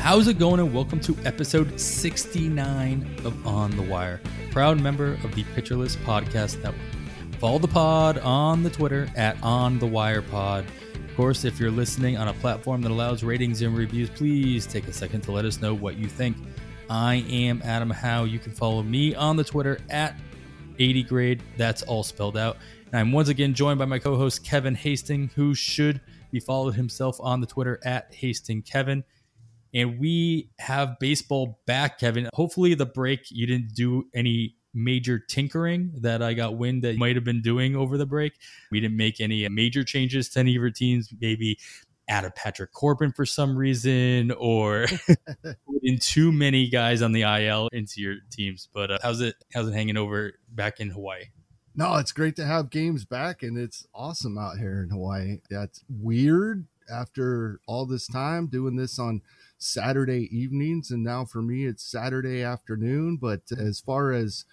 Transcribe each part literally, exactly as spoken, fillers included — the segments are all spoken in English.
How's it going, and welcome to episode sixty-nine of On the Wire, proud member of the Pitcher List Podcast Network. Follow the pod on the Twitter at On The Wire Pod. Of course, if you're listening on a platform that allows ratings and reviews, please take a second to let us know what you think. I am Adam Howe. You can follow me on the Twitter at eighty grade. That's all spelled out. And I'm once again joined by my co-host Kevin Hastings, who should be followed himself on the Twitter at Hastings Kevin. And we have baseball back, Kevin. Hopefully the break, you didn't do any major tinkering that I got wind that you might have been doing over the break. We didn't make any major changes to any of your teams, maybe add Patrick Corbin for some reason, or put in too many guys on the I L into your teams. But uh, how's it how's it hanging over back in Hawaii? No, it's great to have games back, and it's awesome out here in Hawaii. That's weird after all this time doing this on Saturday evenings, and now for me it's Saturday afternoon. But as far as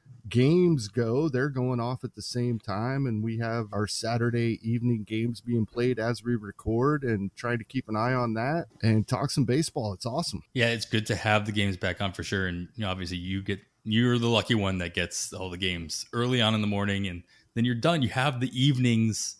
games go, they're going off at the same time, and we have our Saturday evening games being played as we record, and trying to keep an eye on that and talk some baseball. It's awesome. Yeah, it's good to have the games back on for sure. And you know, obviously you get you're the lucky one that gets all the games early on in the morning, and then you're done. You have the evenings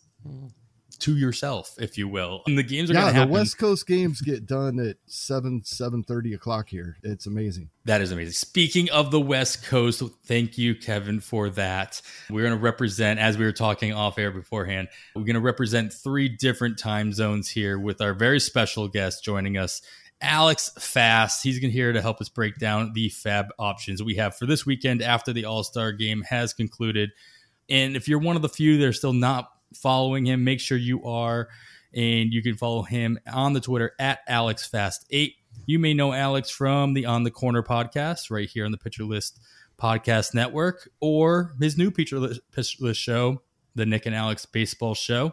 to yourself, if you will. And the games are yeah, going to happen. The West Coast games get done at seven, seven thirty o'clock here. It's amazing. That is amazing. Speaking of the West Coast, thank you, Kevin, for that. We're going to represent, as we were talking off air beforehand, we're going to represent three different time zones here with our very special guest joining us, Alex Fast. He's going to here to help us break down the fab options we have for this weekend after the All-Star game has concluded. And if you're one of the few that are still not following him, make sure you are, and you can follow him on the Twitter at Alex Fast eight. You may know Alex from the On the Corner podcast right here on the Pitcher List Podcast Network, or his new Pitcher List, Pitcher List show, the Nick and Alex Baseball Show.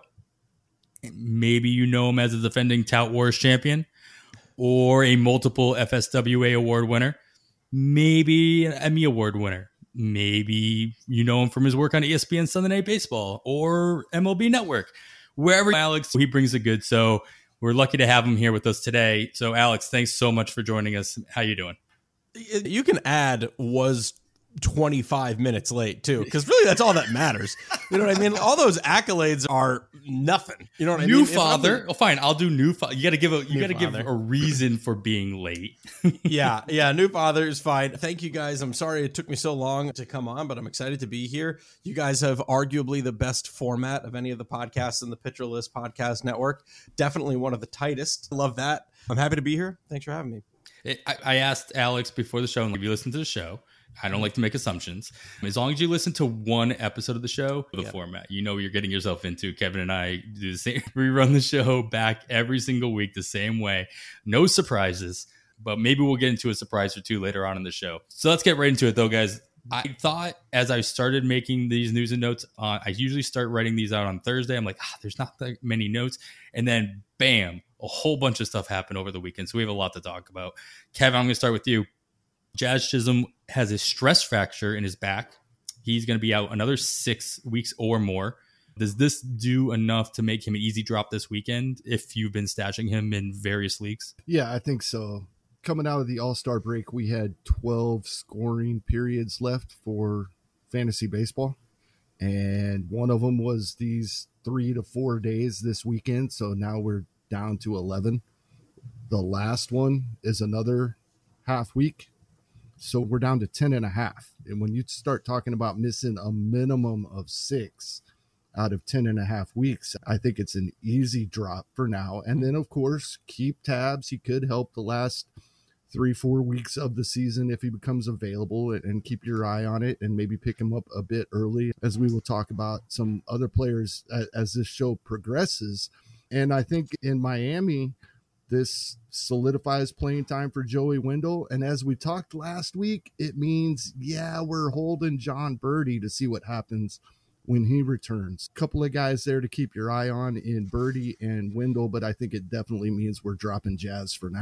Maybe you know him as a defending Tout Wars champion or a multiple F S W A award winner, maybe an Emmy Award winner. Maybe you know him from his work on E S P N Sunday Night Baseball or M L B Network. Wherever Alex, he brings it good. So we're lucky to have him here with us today. So Alex, thanks so much for joining us. How you doing? You can add was twenty-five minutes late too, because really that's all that matters. You know what I mean? All those accolades are nothing. You know what I new mean? New father. Oh, fine. I'll do new father. You got to give a you got to give a reason for being late. yeah, yeah. New father is fine. Thank you guys. I'm sorry it took me so long to come on, but I'm excited to be here. You guys have arguably the best format of any of the podcasts in the Pitcher List Podcast Network. Definitely one of the tightest. Love that. I'm happy to be here. Thanks for having me. It, I, I asked Alex before the show, and if you listen to the show, I don't like to make assumptions. As long as you listen to one episode of the show, the yep. format, you know what you're getting yourself into. Kevin and I do the same. We run the show back every single week the same way. No surprises, but maybe we'll get into a surprise or two later on in the show. So let's get right into it, though, guys. I thought as I started making these news and notes, uh, I usually start writing these out on Thursday. I'm like, ah, there's not that many notes. And then, bam, a whole bunch of stuff happened over the weekend. So we have a lot to talk about. Kevin, I'm going to start with you. Jazz Chisholm has a stress fracture in his back. He's going to be out another six weeks or more. Does this do enough to make him an easy drop this weekend if you've been stashing him in various leagues? Yeah, I think so. Coming out of the All-Star break, we had twelve scoring periods left for fantasy baseball. And one of them was these three to four days this weekend. So now we're down to eleven. The last one is another half week. So we're down to ten and a half. And when you start talking about missing a minimum of six out of ten and a half weeks, I think it's an easy drop for now. And then, of course, keep tabs. He could help the last three, four weeks of the season if he becomes available, and keep your eye on it and maybe pick him up a bit early, as we will talk about some other players as this show progresses. And I think in Miami, this solidifies playing time for Joey Wendle. And as we talked last week, it means, yeah, we're holding John Birdie to see what happens when he returns. A couple of guys there to keep your eye on in Birdie and Wendle, but I think it definitely means we're dropping Jazz for now.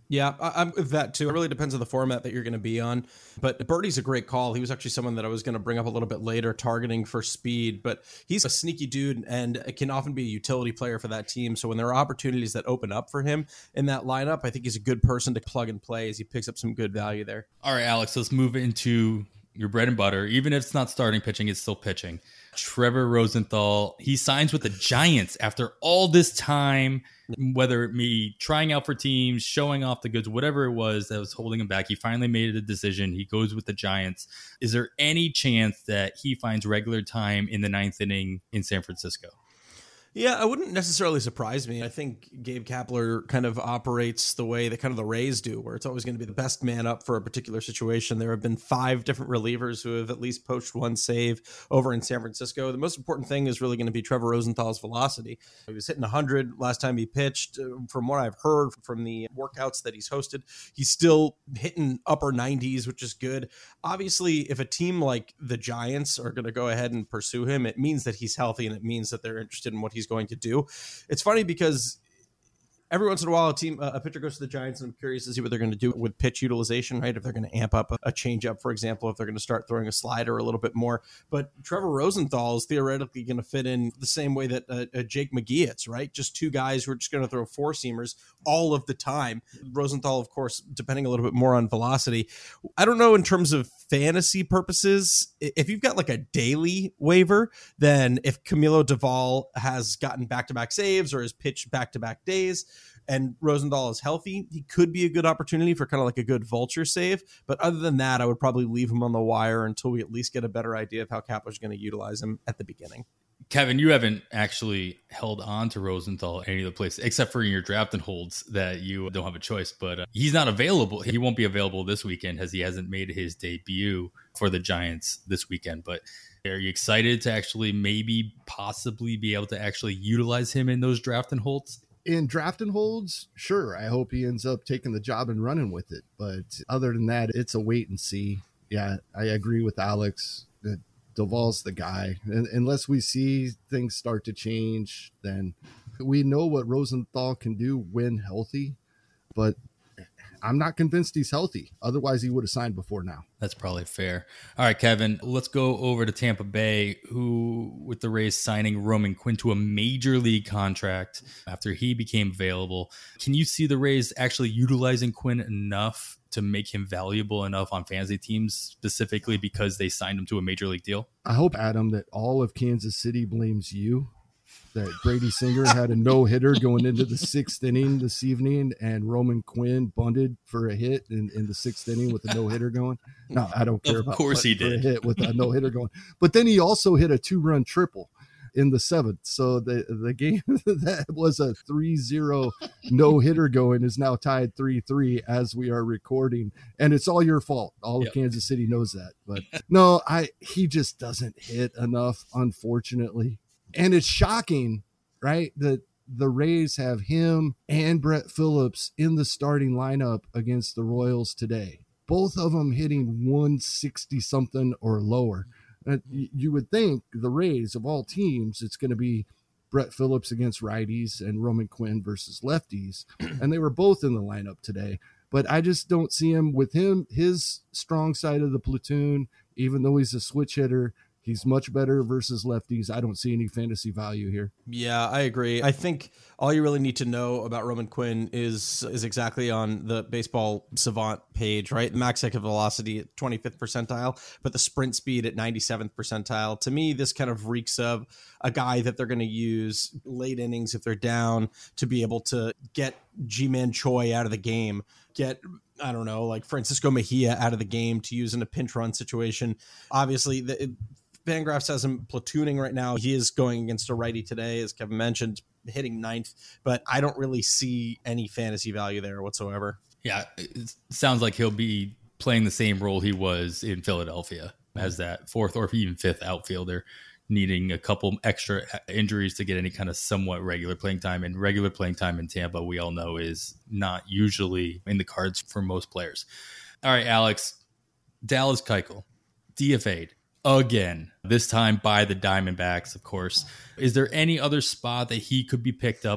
Yeah, I, I'm with that too. It really depends on the format that you're going to be on. But Birdie's a great call. He was actually someone that I was going to bring up a little bit later, targeting for speed. But he's a sneaky dude and can often be a utility player for that team. So when there are opportunities that open up for him in that lineup, I think he's a good person to plug and play as he picks up some good value there. All right, Alex, let's move into your bread and butter. Even if it's not starting pitching, it's still pitching. Trevor Rosenthal, he signs with the Giants after all this time, whether it be trying out for teams, showing off the goods, whatever it was that was holding him back. He finally made a decision. He goes with the Giants. Is there any chance that he finds regular time in the ninth inning in San Francisco? Yeah, it wouldn't necessarily surprise me. I think Gabe Kapler kind of operates the way that kind of the Rays do, where it's always going to be the best man up for a particular situation. There have been five different relievers who have at least poached one save over in San Francisco. The most important thing is really going to be Trevor Rosenthal's velocity. He was hitting one hundred last time he pitched. From what I've heard from the workouts that he's hosted, he's still hitting upper nineties, which is good. Obviously, if a team like the Giants are going to go ahead and pursue him, it means that he's healthy and it means that they're interested in what he's going to do. It's funny because every once in a while, a team, a pitcher goes to the Giants, and I'm curious to see what they're going to do with pitch utilization, right? If they're going to amp up a, a changeup, for example, if they're going to start throwing a slider a little bit more. But Trevor Rosenthal is theoretically going to fit in the same way that uh, uh, Jake McGee is, right? Just two guys who are just going to throw four seamers all of the time. Rosenthal, of course, depending a little bit more on velocity. I don't know in terms of fantasy purposes, if you've got like a daily waiver, then if Camilo Doval has gotten back-to-back saves or has pitched back-to-back days, and Rosenthal is healthy, he could be a good opportunity for kind of like a good vulture save. But other than that, I would probably leave him on the wire until we at least get a better idea of how Kapler's going to utilize him at the beginning. Kevin, you haven't actually held on to Rosenthal any of the places, except for in your draft and holds that you don't have a choice. But uh, he's not available. He won't be available this weekend as he hasn't made his debut for the Giants this weekend. But are you excited to actually maybe possibly be able to actually utilize him in those draft and holds? In draft and holds, sure. I hope he ends up taking the job and running with it. But other than that, it's a wait and see. Yeah, I agree with Alex that Doval's the guy. And unless we see things start to change, then we know what Rosenthal can do when healthy. But I'm not convinced he's healthy. Otherwise, he would have signed before now. That's probably fair. All right, Kevin, let's go over to Tampa Bay, who, with the Rays signing Roman Quinn to a major league contract after he became available. Can you see the Rays actually utilizing Quinn enough to make him valuable enough on fantasy teams, specifically because they signed him to a major league deal? I hope, Adam, that all of Kansas City blames you. That Brady Singer had a no-hitter going into the sixth inning this evening, and Roman Quinn bunted for a hit in, in the sixth inning with a no-hitter going. No, I don't care of about course he did. a hit with a no-hitter going. But then he also hit a two-run triple in the seventh. So the, the game that was a three zero no-hitter going is now tied three three as we are recording. And it's all your fault. All Yep. of Kansas City knows that. But no, I he just doesn't hit enough, unfortunately. And it's shocking, right, that the Rays have him and Brett Phillips in the starting lineup against the Royals today. Both of them hitting one sixty something or lower. Uh, you would think the Rays, of all teams, it's going to be Brett Phillips against righties and Roman Quinn versus lefties. And they were both in the lineup today. But I just don't see him with him, his strong side of the platoon, even though he's a switch hitter. He's much better versus lefties. I don't see any fantasy value here. Yeah, I agree. I think all you really need to know about Roman Quinn is is exactly on the Baseball Savant page, right? Max exit velocity at twenty-fifth percentile, but the sprint speed at ninety-seventh percentile. To me, this kind of reeks of a guy that they're going to use late innings if they're down to be able to get Ji-Man Choi out of the game, get I don't know, like Francisco Mejia out of the game to use in a pinch run situation. Obviously, the it, Fangraphs has him platooning right now. He is going against a righty today, as Kevin mentioned, hitting ninth, but I don't really see any fantasy value there whatsoever. Yeah, it sounds like he'll be playing the same role he was in Philadelphia as that fourth or even fifth outfielder, needing a couple extra injuries to get any kind of somewhat regular playing time. And regular playing time in Tampa, we all know, is not usually in the cards for most players. All right, Alex, Dallas Keuchel, D F A'd. Again, this time by the Diamondbacks, of course. Is there any other spot that he could be picked up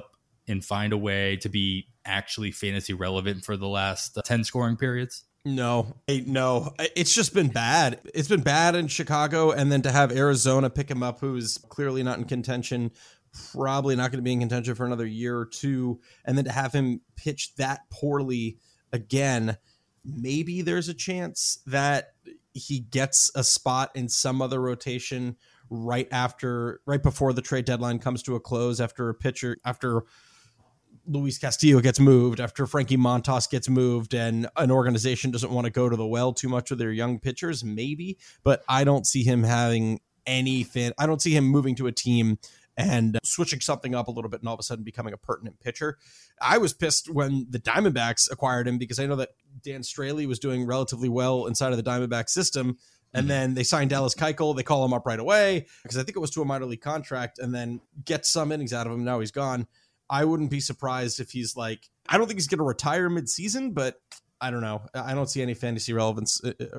and find a way to be actually fantasy relevant for the last ten scoring periods? No, no, it's just been bad. It's been bad in Chicago. And then to have Arizona pick him up, who's clearly not in contention, probably not going to be in contention for another year or two. And then to have him pitch that poorly again, maybe there's a chance that he gets a spot in some other rotation right after, right before the trade deadline comes to a close, after a pitcher, after Luis Castillo gets moved, after Frankie Montas gets moved, and an organization doesn't want to go to the well too much with their young pitchers, maybe. But I don't see him having any fan. I don't see him moving to a team and switching something up a little bit and all of a sudden becoming a pertinent pitcher. I was pissed when the Diamondbacks acquired him because I know that Dan Straley was doing relatively well inside of the Diamondback system. And then they signed Dallas Keuchel. They call him up right away because I think it was to a minor league contract, and then get some innings out of him. Now he's gone. I wouldn't be surprised if he's like, I don't think he's going to retire mid-season, but I don't know. I don't see any fantasy relevance.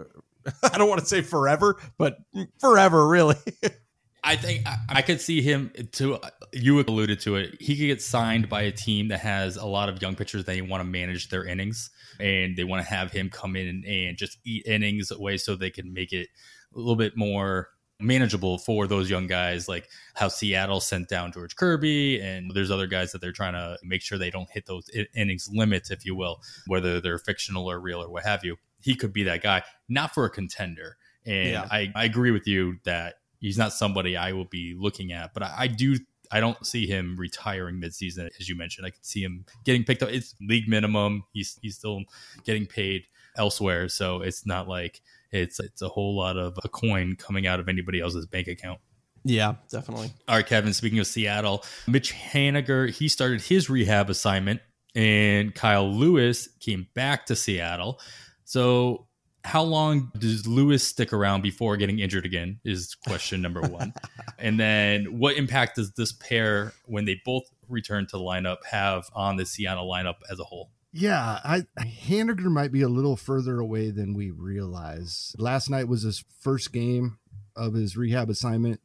I don't want to say forever, but forever, really. I think I could see him to, you alluded to it. He could get signed by a team that has a lot of young pitchers that they want to manage their innings, and they want to have him come in and just eat innings away so they can make it a little bit more manageable for those young guys, like how Seattle sent down George Kirby, and there's other guys that they're trying to make sure they don't hit those innings limits, if you will, whether they're fictional or real or what have you. He could be that guy, not for a contender. And yeah. I, I agree with you that he's not somebody I will be looking at, but I, I do. I don't see him retiring midseason, as you mentioned. I could see him getting picked up. It's league minimum. He's he's still getting paid elsewhere, so it's not like it's it's a whole lot of a coin coming out of anybody else's bank account. Yeah, definitely. All right, Kevin, speaking of Seattle, Mitch Haniger, he started his rehab assignment, and Kyle Lewis came back to Seattle. So how long does Lewis stick around before getting injured again is question number one. And then what impact does this pair, when they both return to the lineup, have on the Seattle lineup as a whole? Yeah, I Haniger might be a little further away than we realize. Last night was his first game of his rehab assignment,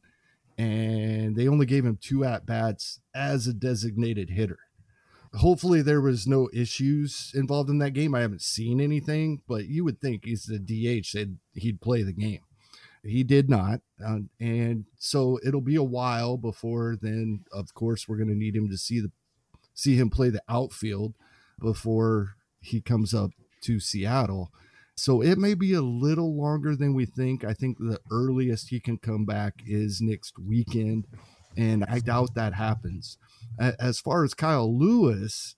and they only gave him two at-bats as a designated hitter. Hopefully there was no issues involved in that game. I haven't seen anything, but you would think he's the D H, that he'd play the game. He did not, uh, and so it'll be a while before then. Of course, we're going to need him to see the see him play the outfield before he comes up to Seattle. So it may be a little longer than we think. I think the earliest he can come back is next weekend, and I doubt that happens. As far as Kyle Lewis,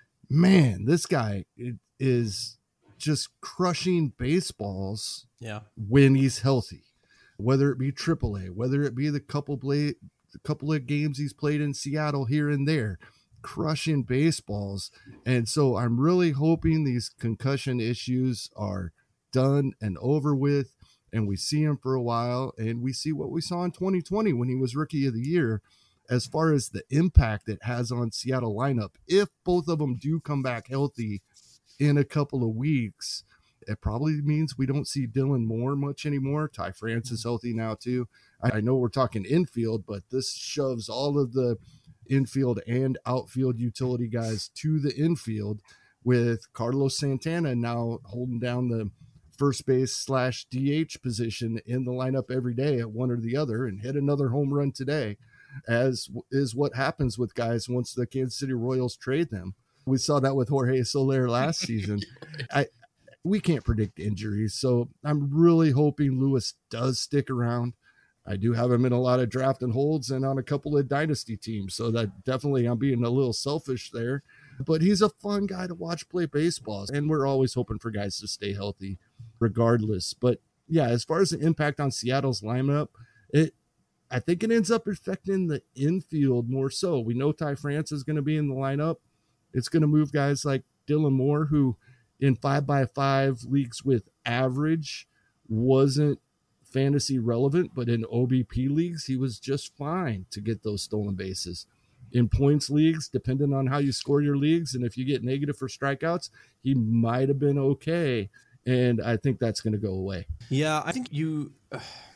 man, this guy is just crushing baseballs yeah. when he's healthy, whether it be triple A, whether it be the couple play, the couple of games he's played in Seattle here and there, crushing baseballs. And so I'm really hoping these concussion issues are done and over with, and we see him for a while, and we see what we saw in twenty twenty when he was Rookie of the Year, as far as the impact it has on Seattle lineup. If both of them do come back healthy in a couple of weeks, it probably means we don't see Dylan Moore much anymore. Ty France is healthy now too. I know we're talking infield, but this shoves all of the infield and outfield utility guys to the infield, with Carlos Santana now holding down the first base slash D H position in the lineup every day at one or the other, and hit another home run today, as is what happens with guys once the Kansas City Royals trade them. We saw that with Jorge Soler last season. I we can't predict injuries, so I'm really hoping Lewis does stick around. I do have him in a lot of draft and holds and on a couple of dynasty teams, so that definitely I'm being a little selfish there. But he's a fun guy to watch play baseball, and we're always hoping for guys to stay healthy regardless. But yeah, as far as the impact on Seattle's lineup, it I think it ends up affecting the infield more so. We know Ty France is going to be in the lineup. It's going to move guys like Dylan Moore, who in five by five leagues with average wasn't fantasy relevant, but in O B P leagues, he was just fine to get those stolen bases. In points leagues, depending on how you score your leagues, and if you get negative for strikeouts, he might have been okay. And I think that's going to go away. Yeah, I think you... Uh...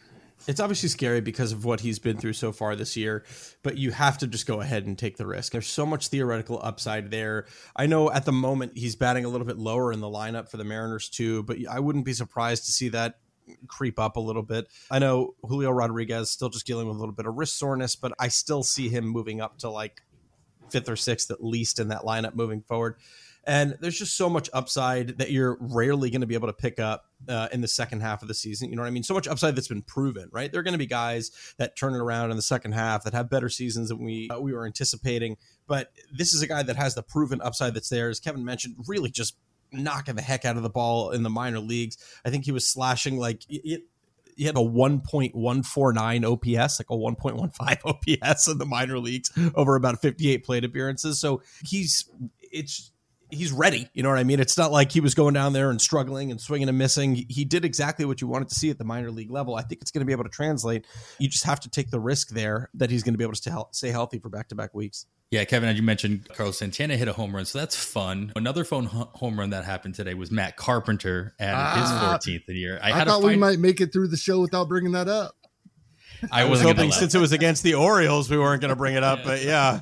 It's obviously scary because of what he's been through so far this year, but you have to just go ahead and take the risk. There's so much theoretical upside there. I know at the moment he's batting a little bit lower in the lineup for the Mariners too, but I wouldn't be surprised to see that creep up a little bit. I know Julio Rodriguez still just dealing with a little bit of wrist soreness, but I still see him moving up to like fifth or sixth at least in that lineup moving forward. And there's just so much upside that you're rarely going to be able to pick up uh, in the second half of the season. You know what I mean? So much upside that's been proven, right? There are going to be guys that turn it around in the second half that have better seasons than we uh, we were anticipating. But this is a guy that has the proven upside that's there. As Kevin mentioned, really just knocking the heck out of the ball in the minor leagues. I think he was slashing like it. He had a one point one four nine O P S, like a one point one five O P S in the minor leagues over about fifty-eight plate appearances. So he's it's. He's ready. You know what I mean? It's not like he was going down there and struggling and swinging and missing. He did exactly what you wanted to see at the minor league level. I think it's going to be able to translate. You just have to take the risk there that he's going to be able to stay, stay healthy for back-to-back weeks. Yeah, Kevin, as you mentioned, Carlos Santana hit a home run, so that's fun. Another phone home run that happened today was Matt Carpenter at uh, his fourteenth of the year. I, I thought we might make it through the show without bringing that up. I, I was hoping since it was against the Orioles, we weren't going to bring it up, yeah. but yeah.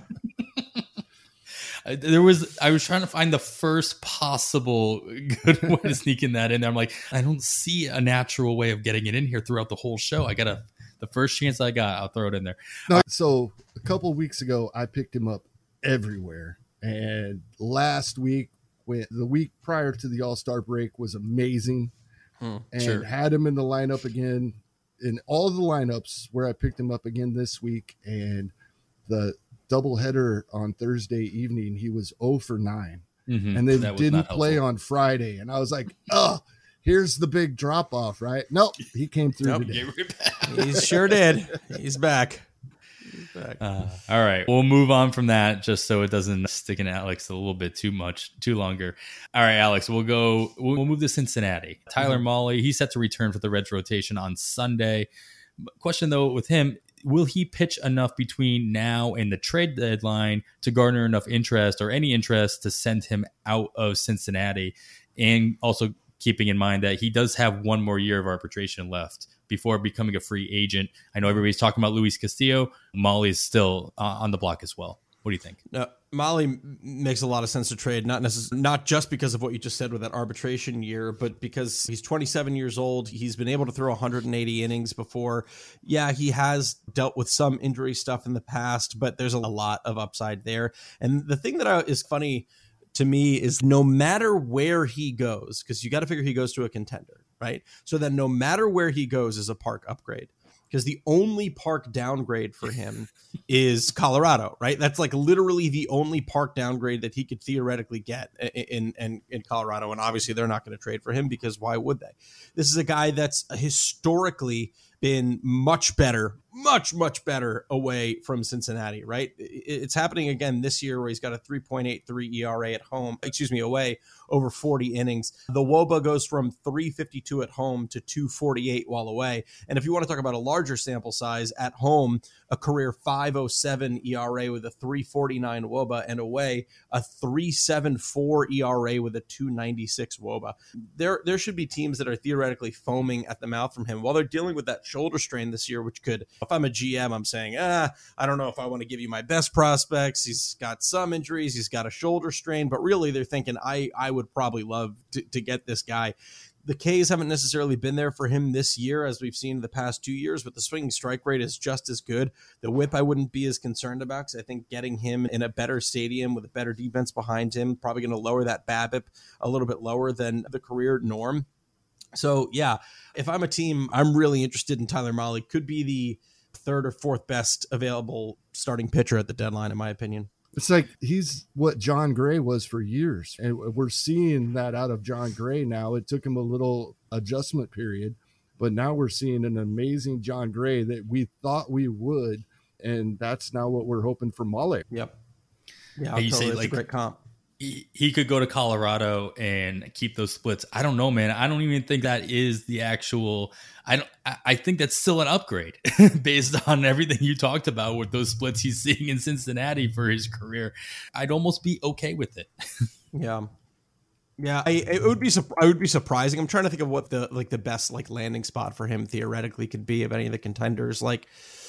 There was, I was trying to find the first possible good way to sneak in that in there. I'm like, I don't see a natural way of getting it in here throughout the whole show. I got to, the first chance I got, I'll throw it in there. No, so a couple of weeks ago, I picked him up everywhere. And last week, when the week prior to the All-Star break was amazing. Hmm, and sure. had him in the lineup again in all the lineups where I picked him up again this week. And the doubleheader on Thursday evening, he was oh for nine, mm-hmm. and then didn't play on Friday. And I was like, oh, here's the big drop off, right? Nope, he came through nope, today. He sure did. He's back. He's back. Uh, all right, we'll move on from that just so it doesn't stick in Alex a little bit too much, too longer. All right, Alex, we'll go. We'll move to Cincinnati. Tyler mm-hmm. Mahle, he's set to return for the Reds rotation on Sunday. Question though with him. Will he pitch enough between now and the trade deadline to garner enough interest or any interest to send him out of Cincinnati? And also keeping in mind that he does have one more year of arbitration left before becoming a free agent. I know everybody's talking about Luis Castillo. Mahle is still uh, on the block as well. What do you think? No, Mahle makes a lot of sense to trade, not necess- not just because of what you just said with that arbitration year, but because he's twenty-seven years old. He's been able to throw one hundred eighty innings before. Yeah, he has dealt with some injury stuff in the past, but there's a lot of upside there. And the thing that I, is funny to me is no matter where he goes, because you got to figure he goes to a contender, right? So then no matter where he goes is a park upgrade. Because the only park downgrade for him is Colorado, right? That's like literally the only park downgrade that he could theoretically get in in, in Colorado. And obviously they're not going to trade for him because why would they? This is a guy that's historically been much better, much, much better away from Cincinnati, right? It's happening again this year where he's got a three point eight three E R A at home, excuse me, away over forty innings. The W O B A goes from three fifty-two at home to two forty-eight while away. And if you want to talk about a larger sample size, at home, a career five oh seven E R A with a three forty-nine W O B A, and away a three seventy-four E R A with a two ninety-six W O B A. There, there should be teams that are theoretically foaming at the mouth from him while they're dealing with that shoulder strain this year, which could, if I'm a G M, I'm saying, ah, I don't know if I want to give you my best prospects. He's got some injuries. He's got a shoulder strain, but really they're thinking, I, I would probably love to, to get this guy. The K's haven't necessarily been there for him this year, as we've seen in the past two years, but the swinging strike rate is just as good. The whip I wouldn't be as concerned about, because I think getting him in a better stadium with a better defense behind him, probably going to lower that BABIP a little bit lower than the career norm. So, yeah, if I'm a team, I'm really interested in Tyler Mahle. Could be the third or fourth best available starting pitcher at the deadline, in my opinion. It's like he's what John Gray was for years. And we're seeing that out of John Gray now. It took him a little adjustment period, but now we're seeing an amazing John Gray that we thought we would. And that's now what we're hoping for Mahle. Yep. Yeah, hey, you totally. say like a great comp. He could go to Colorado and keep those splits. I don't know, man. I don't even think that is the actual. I don't. I think that's still an upgrade based on everything you talked about with those splits he's seeing in Cincinnati for his career. I'd almost be okay with it. Yeah. Yeah, I, it would be I would be surprising. I'm trying to think of what the like the best like landing spot for him theoretically could be of any of the contenders. Like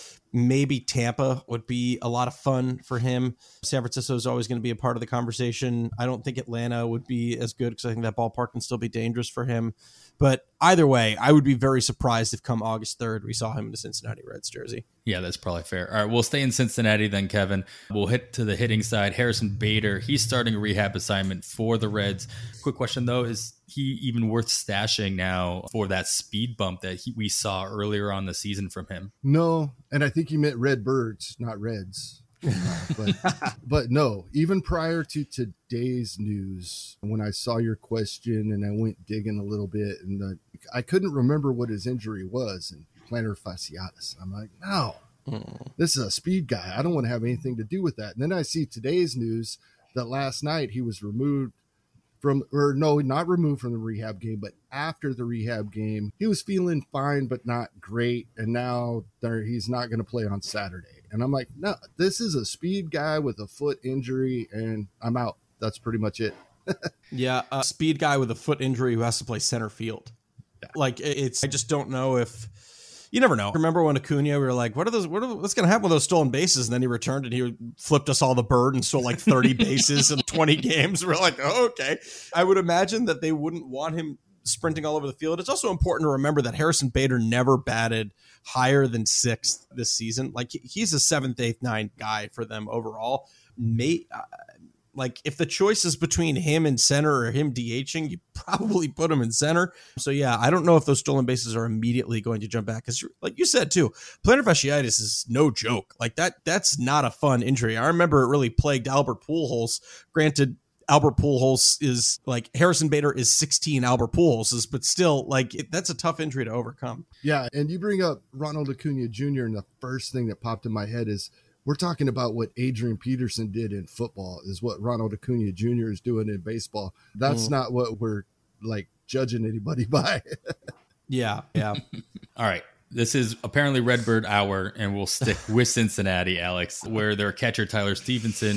maybe Tampa would be a lot of fun for him. San Francisco is always going to be a part of the conversation. I don't think Atlanta would be as good because I think that ballpark can still be dangerous for him. But either way, I would be very surprised if come August third, we saw him in a Cincinnati Reds jersey. Yeah, that's probably fair. All right, we'll stay in Cincinnati then, Kevin. We'll hit to the hitting side. Harrison Bader, he's starting a rehab assignment for the Reds. Quick question, though, is he even worth stashing now for that speed bump that he, we saw earlier on the season from him? No, and I think he meant red birds, not Reds. Uh, but, but no, even prior to today's news, when I saw your question and I went digging a little bit, and the, I couldn't remember what his injury was, and plantar fasciitis. I'm like, no, mm. this is a speed guy. I don't want to have anything to do with that. And then I see today's news that last night he was removed from, or no, not removed from the rehab game, but after the rehab game, he was feeling fine, but not great. And now there, he's not going to play on Saturday. And I'm like, no, this is a speed guy with a foot injury, and I'm out. That's pretty much it. Yeah, a speed guy with a foot injury who has to play center field. Yeah. Like, it's, I just don't know if, you never know. Remember when Acuna, we were like, what are those, what are, what's going to happen with those stolen bases? And then he returned and he flipped us all the bird and stole like thirty bases in twenty games. We're like, oh, okay. I would imagine that they wouldn't want him sprinting all over the field. It's also important to remember that Harrison Bader never batted higher than sixth this season. Like he's a seventh, eighth, ninth guy for them overall. May, uh, like if the choice is between him and center or him DHing, you probably put him in center. So yeah, I don't know if those stolen bases are immediately going to jump back. Cause like you said too, plantar fasciitis is no joke. Like that, that's not a fun injury. I remember it really plagued Albert Pujols. Granted, Albert Pujols is like Harrison Bader is sixteen Albert Pujolses, but still like it, that's a tough injury to overcome. Yeah. And you bring up Ronald Acuna Junior And the first thing that popped in my head is we're talking about what Adrian Peterson did in football is what Ronald Acuna Junior is doing in baseball. That's mm. not what we're like judging anybody by. yeah. Yeah. All right. This is apparently Redbird Hour, and we'll stick with Cincinnati, Alex, where their catcher, Tyler Stevenson,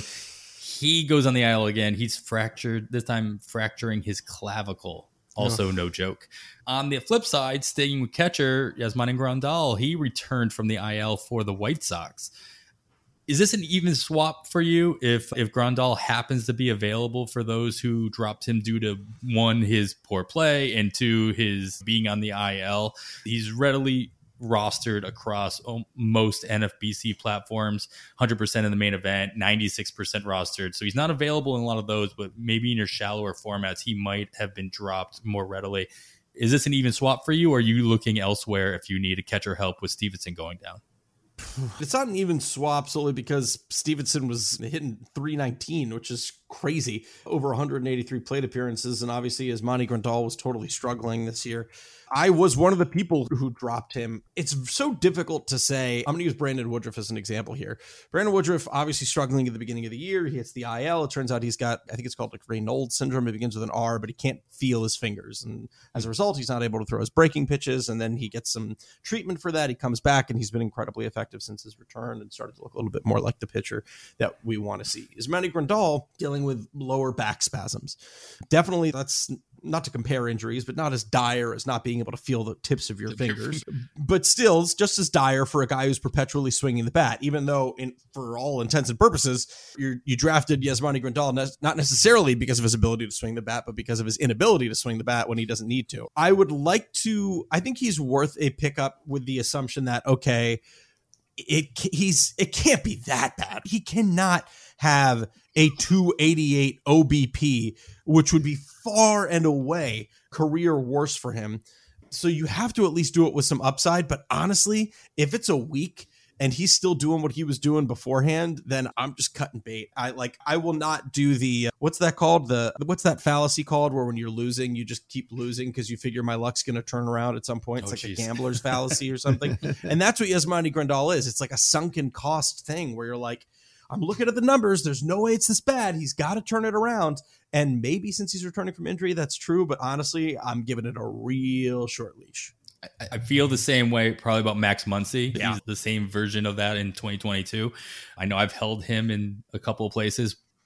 he goes on the aisle again. He's fractured, this time fracturing his clavicle. Also, no joke. On the flip side, staying with catcher, Yasmani Grandal, he returned from the I L for the White Sox. Is this an even swap for you if if Grandal happens to be available for those who dropped him due to, one, his poor play, and two, his being on the I L? He's readily rostered across most N F B C platforms, one hundred percent in the main event, ninety-six percent rostered. So he's not available in a lot of those, but maybe in your shallower formats, he might have been dropped more readily. Is this an even swap for you, or are you looking elsewhere if you need a catcher help with Stevenson going down? It's not an even swap solely because Stevenson was hitting three nineteen, which is crazy, over one hundred eighty-three plate appearances. And obviously, Yasmani Grandal was totally struggling this year. I was one of the people who dropped him. It's so difficult to say. I'm going to use Brandon Woodruff as an example here. Brandon Woodruff, obviously struggling at the beginning of the year. He hits the I L. It turns out he's got, I think it's called like Raynaud's syndrome. It begins with an R, but he can't feel his fingers. And as a result, he's not able to throw his breaking pitches. And then he gets some treatment for that. He comes back and he's been incredibly effective since his return and started to look a little bit more like the pitcher that we want to see. Yasmani Grandal dealing with lower back spasms. Definitely, that's not to compare injuries, but not as dire as not being able to feel the tips of your fingers, but still it's just as dire for a guy who's perpetually swinging the bat, even though in, for all intents and purposes, you're, you drafted Yasmani Grandal, ne- not necessarily because of his ability to swing the bat, but because of his inability to swing the bat when he doesn't need to. I would like to, I think he's worth a pickup with the assumption that, okay, it he's it can't be that bad. He cannot have a two eighty-eight O B P, which would be far and away career worse for him. So you have to at least do it with some upside. But honestly, if it's a week and he's still doing what he was doing beforehand, then I'm just cutting bait. I like, I will not do the, uh, what's that called? The, what's that fallacy called where when you're losing, you just keep losing because you figure my luck's going to turn around at some point. It's oh, like geez. a gambler's fallacy or something. And that's what Yasmani Grandal is. It's like a sunken cost thing where you're like, I'm looking at the numbers. There's no way it's this bad. He's got to turn it around. And maybe since he's returning from injury, that's true. But honestly, I'm giving it a real short leash. I feel the same way probably about Max Muncy. Yeah. He's the same version of that in twenty twenty-two. I know I've held him in a couple of places.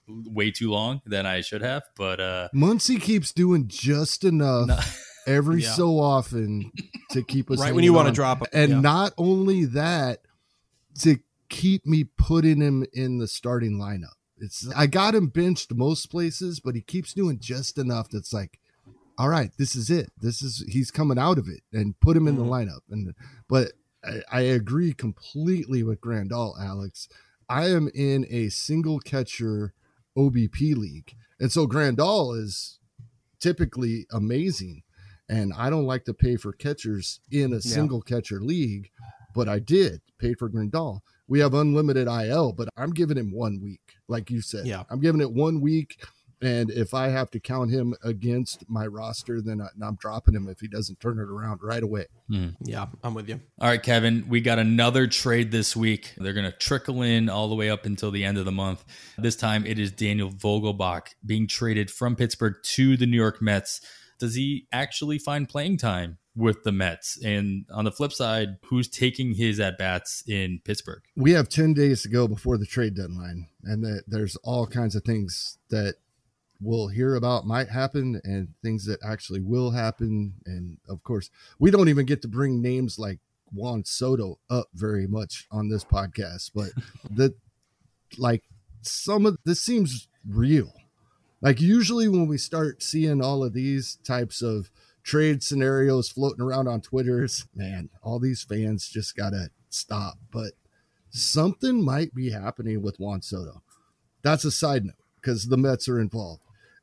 way too long than I should have. But uh, Muncie keeps doing just enough no, every Yeah. so often to keep us Right when hanging you want to on. drop 'em. And Yeah. not only that, to keep me putting him in the starting lineup. It's I got him benched most places, but he keeps doing just enough that's like, all right, this is it. This is he's coming out of it, and put him in Mhm. the lineup. And but I, I agree completely with Grandal, Alex. I am in a single catcher O B P league, and so Grandal is typically amazing, and I don't like to pay for catchers in a Yeah. single catcher league, but I did pay for Grandal. We have unlimited I L, but I'm giving him one week, like you said. Yeah. I'm giving it one week, and if I have to count him against my roster, then I, I'm dropping him if he doesn't turn it around right away. Yeah, I'm with you. all right, Kevin, we got another trade this week. They're going to trickle in all the way up until the end of the month. This time it is Daniel Vogelbach being traded from Pittsburgh to the New York Mets. Does he actually find playing time with the Mets? And on the flip side, who's taking his at-bats in Pittsburgh? We have ten days to go before the trade deadline, and that there's all kinds of things that we'll hear about might happen and things that actually will happen. And of course, we don't even get to bring names like Juan Soto up very much on this podcast, but the like some of this seems real. Like usually when we start seeing all of these types of trade scenarios floating around on Twitters, man, all these fans just gotta stop. But something might be happening with Juan Soto. That's a side note because the Mets are involved.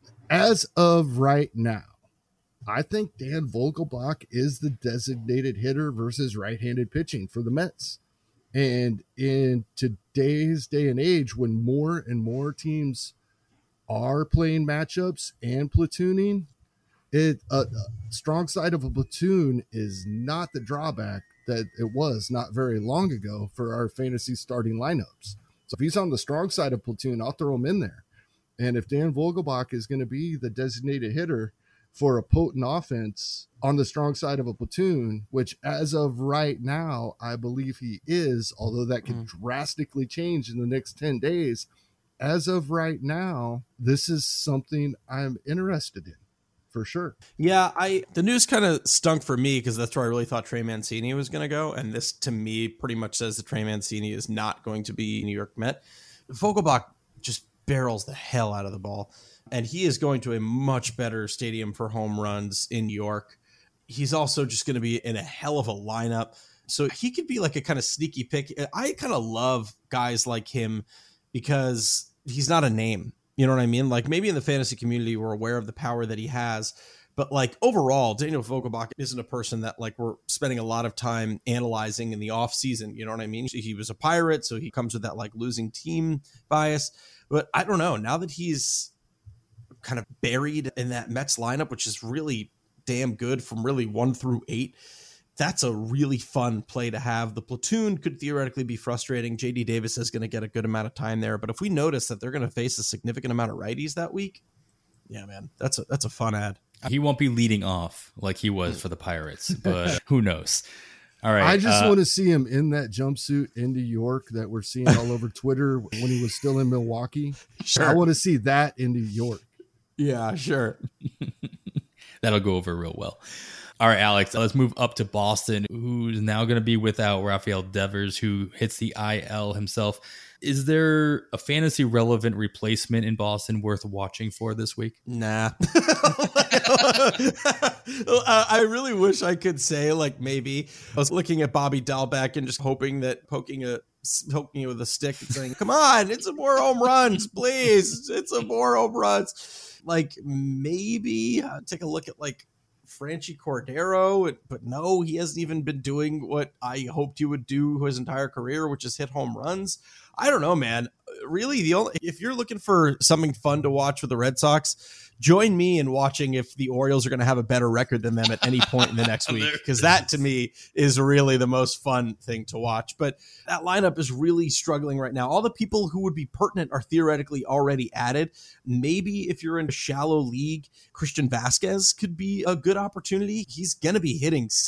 As of right now, I think Dan Vogelbach is the designated hitter versus right-handed pitching for the Mets. And in today's day and age, when more and more teams are playing matchups and platooning, it a, a strong side of a platoon is not the drawback that it was not very long ago for our fantasy starting lineups. So if he's on the strong side of platoon, I'll throw him in there. And if Dan Vogelbach is going to be the designated hitter for a potent offense on the strong side of a platoon, which as of right now, I believe he is, although that could mm. drastically change in the next ten days. As of right now, this is something I'm interested in for sure. Yeah, I the news kind of stunk for me because that's where I really thought Trey Mancini was going to go. And this to me pretty much says that Trey Mancini is not going to be New York Met. Vogelbach just barrels the hell out of the ball, and he is going to a much better stadium for home runs in New York. He's also just going to be in a hell of a lineup. So he could be like a kind of sneaky pick. I kind of love guys like him because he's not a name. You know what I mean? Like maybe in the fantasy community, we're aware of the power that he has, but like overall, Daniel Vogelbach isn't a person that like we're spending a lot of time analyzing in the off season. You know what I mean? He was a Pirate, so he comes with that like losing team bias. But I don't know, now that he's kind of buried in that Mets lineup, which is really damn good from really one through eight, that's a really fun play to have. The platoon could theoretically be frustrating. J D Davis is going to get a good amount of time there. But if we notice that they're going to face a significant amount of righties that week, yeah, man, that's a, that's a fun ad. He won't be leading off like he was for the Pirates, but who knows? All right. I just uh, want to see him in that jumpsuit in New York that we're seeing all over Twitter when he was still in Milwaukee. Sure. I want to see that in New York. Yeah, sure. That'll go over real well. All right, Alex, let's move up to Boston, who's now going to be without Rafael Devers, who hits the I L himself. Is there a fantasy relevant replacement in Boston worth watching for this week? Nah. I really wish I could say like maybe. I was looking at Bobby Dahlbeck and just hoping that poking a poking it with a stick and saying, come on, it's some more home runs, please. It's some more home runs. Like maybe uh, take a look at like Franchi Cordero, but no, he hasn't even been doing what I hoped he would do his entire career, which is hit home runs. I don't know, man. Really, the only if you're looking for something fun to watch with the Red Sox, join me in watching if the Orioles are going to have a better record than them at any point in the next week, because that to me is really the most fun thing to watch. But that lineup is really struggling right now. All the people who would be pertinent are theoretically already added. Maybe if you're in a shallow league, Christian Vasquez could be a good opportunity. He's going to be hitting second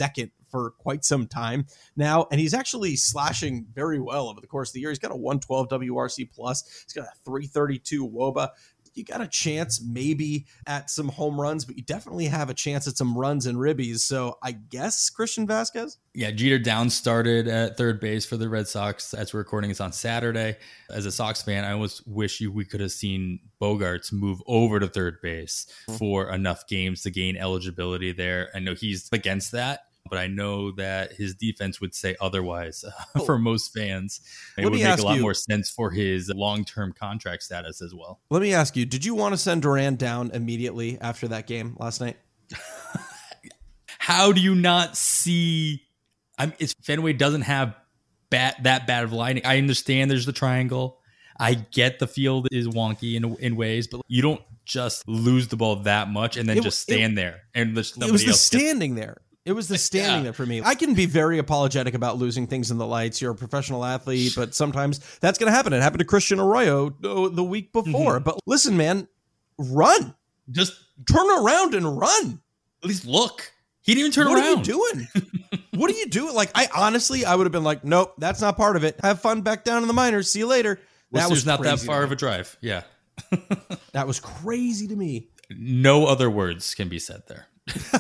for quite some time now. And he's actually slashing very well over the course of the year. He's got a one twelve W R C plus. He's got a three thirty-two W O B A. You got a chance maybe at some home runs, but you definitely have a chance at some runs and ribbies. So I guess Christian Vasquez. Yeah, Jeter down started at third base for the Red Sox. As we're recording this on Saturday. As a Sox fan, I almost wish you we could have seen Bogaerts move over to third base for enough games to gain eligibility there. I know he's against that, but I know that his defense would say otherwise uh, for most fans. It Let would me make ask a lot you- more sense for his long-term contract status as well. Let me ask you, did you want to send Duran down immediately after that game last night? How do you not see? I'm, it's Fenway doesn't have bad, that bad of lighting. I understand there's the triangle. I get the field is wonky in in ways, but you don't just lose the ball that much and then It- just stand it- there and let It somebody was the else get- standing there. It was the standing Yeah. there for me. I can be very apologetic about losing things in the lights. You're a professional athlete, but sometimes that's going to happen. It happened to Christian Arroyo uh, the week before. Mm-hmm. But listen, man, run. Just Turn around and run. at least look. He didn't even turn What around. are you doing? What are you doing? Like, I honestly, I would have been like, nope, that's not part of it. Have fun back down in the minors. See you later. That was Worcester's not that crazy to far me. of a drive. Yeah. That was crazy to me. No other words can be said there.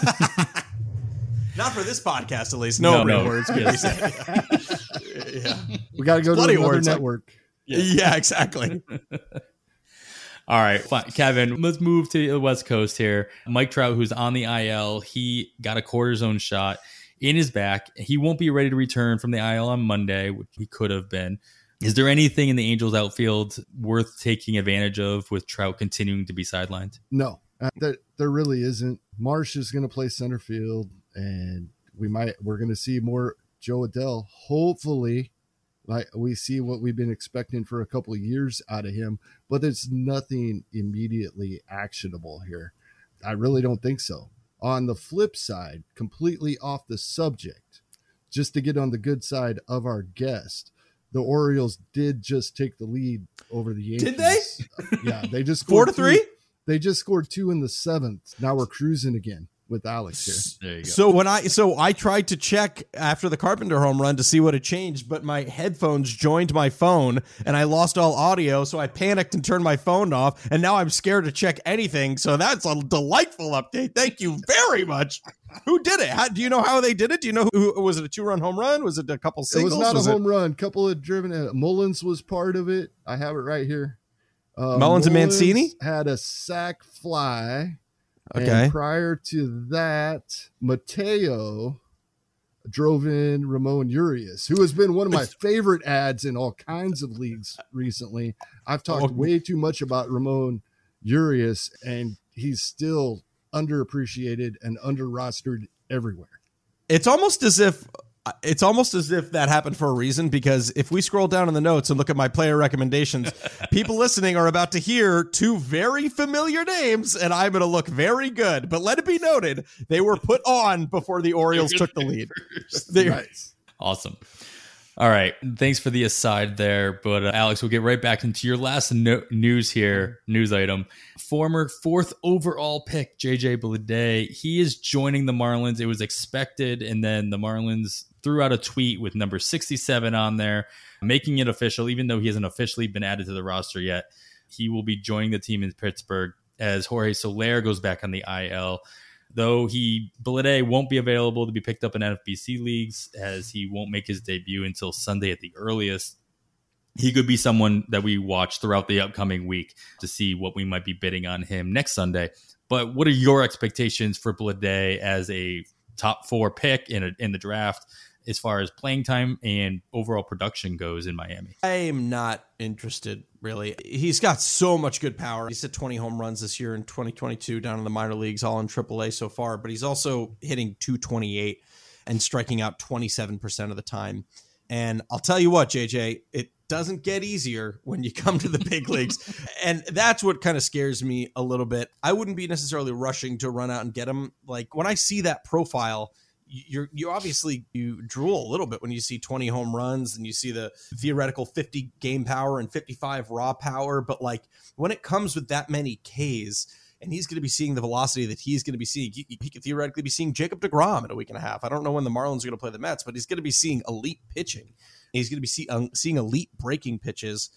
Not for this podcast, at least. No, No, real no. words can be Yes. said. Yeah. We got to go to Plenty of another words, like- network. Yeah, exactly. All right, fine. Kevin, let's move to the West Coast here. Mike Trout, who's on the I L, he got a cortisone shot in his back. He won't be ready to return from the I L on Monday, which he could have been. Is there anything in the Angels outfield worth taking advantage of with Trout continuing to be sidelined? No, uh, there, there really isn't. Marsh is going to play center field, and we might we're going to see more Joe Adell. Hopefully, like we see what we've been expecting for a couple of years out of him, but there's nothing immediately actionable here. I really don't think so. On the flip side, completely off the subject, just to get on the good side of our guest, the Orioles did just take the lead over the Yankees. Did they? Yeah, they just Four scored to three? two. They just scored two in the seventh. Now we're cruising again with Alex here. There you go. So when I so I tried to check after the Carpenter home run to see what had changed, but my headphones joined my phone and I lost all audio, so I panicked and turned my phone off, and now I'm scared to check anything. So that's a delightful update. Thank you very much. Who did it? How, do you know how they did it? Do you know who was it? A two-run home run? Was it a couple It singles? was not a it- home run. Couple of driven. Uh, Mullins was part of it. I have it right here. Uh, Mullins and Mancini? had a sac fly. Okay. And prior to that, Mateo drove in Ramon Urias, who has been one of my favorite ads in all kinds of leagues recently. I've talked Oh. way too much about Ramon Urias, and he's still underappreciated and under-rostered everywhere. It's almost as if it's almost as if that happened for a reason, because if we scroll down in the notes and look at my player recommendations, people listening are about to hear two very familiar names, and I'm going to look very good. But let it be noted, they were put on before the Orioles took the lead. They- Nice. Awesome. All right. Thanks for the aside there. But uh, Alex, we'll get right back into your last no- news here, news item. Former fourth overall pick, J J Bleday, he is joining the Marlins. It was expected. And then the Marlins threw out a tweet with number sixty-seven on there, making it official, even though he hasn't officially been added to the roster yet. He will be joining the team in Pittsburgh as Jorge Soler goes back on the I L. Though he, Bleday won't be available to be picked up in N F B C leagues, as he won't make his debut until Sunday at the earliest. He could be someone that we watch throughout the upcoming week to see what we might be bidding on him next Sunday. But what are your expectations for Bleday as a top four pick in a, in the draft as far as playing time and overall production goes in Miami? I am not interested, really. He's got so much good power. He's hit twenty home runs this year in twenty twenty-two down in the minor leagues, all in triple A so far, but he's also hitting two twenty-eight and striking out twenty-seven percent of the time. And I'll tell you what, J J, it doesn't get easier when you come to the big leagues. And that's what kind of scares me a little bit. I wouldn't be necessarily rushing to run out and get him. Like, when I see that profile, you're you obviously you drool a little bit when you see twenty home runs and you see the theoretical fifty game power and fifty-five raw power. But like, when it comes with that many Ks, and he's going to be seeing the velocity that he's going to be seeing. He, he could theoretically be seeing Jacob deGrom in a week and a half. I don't know when the Marlins are going to play the Mets, but he's going to be seeing elite pitching. He's going to be see, um, seeing elite breaking pitches.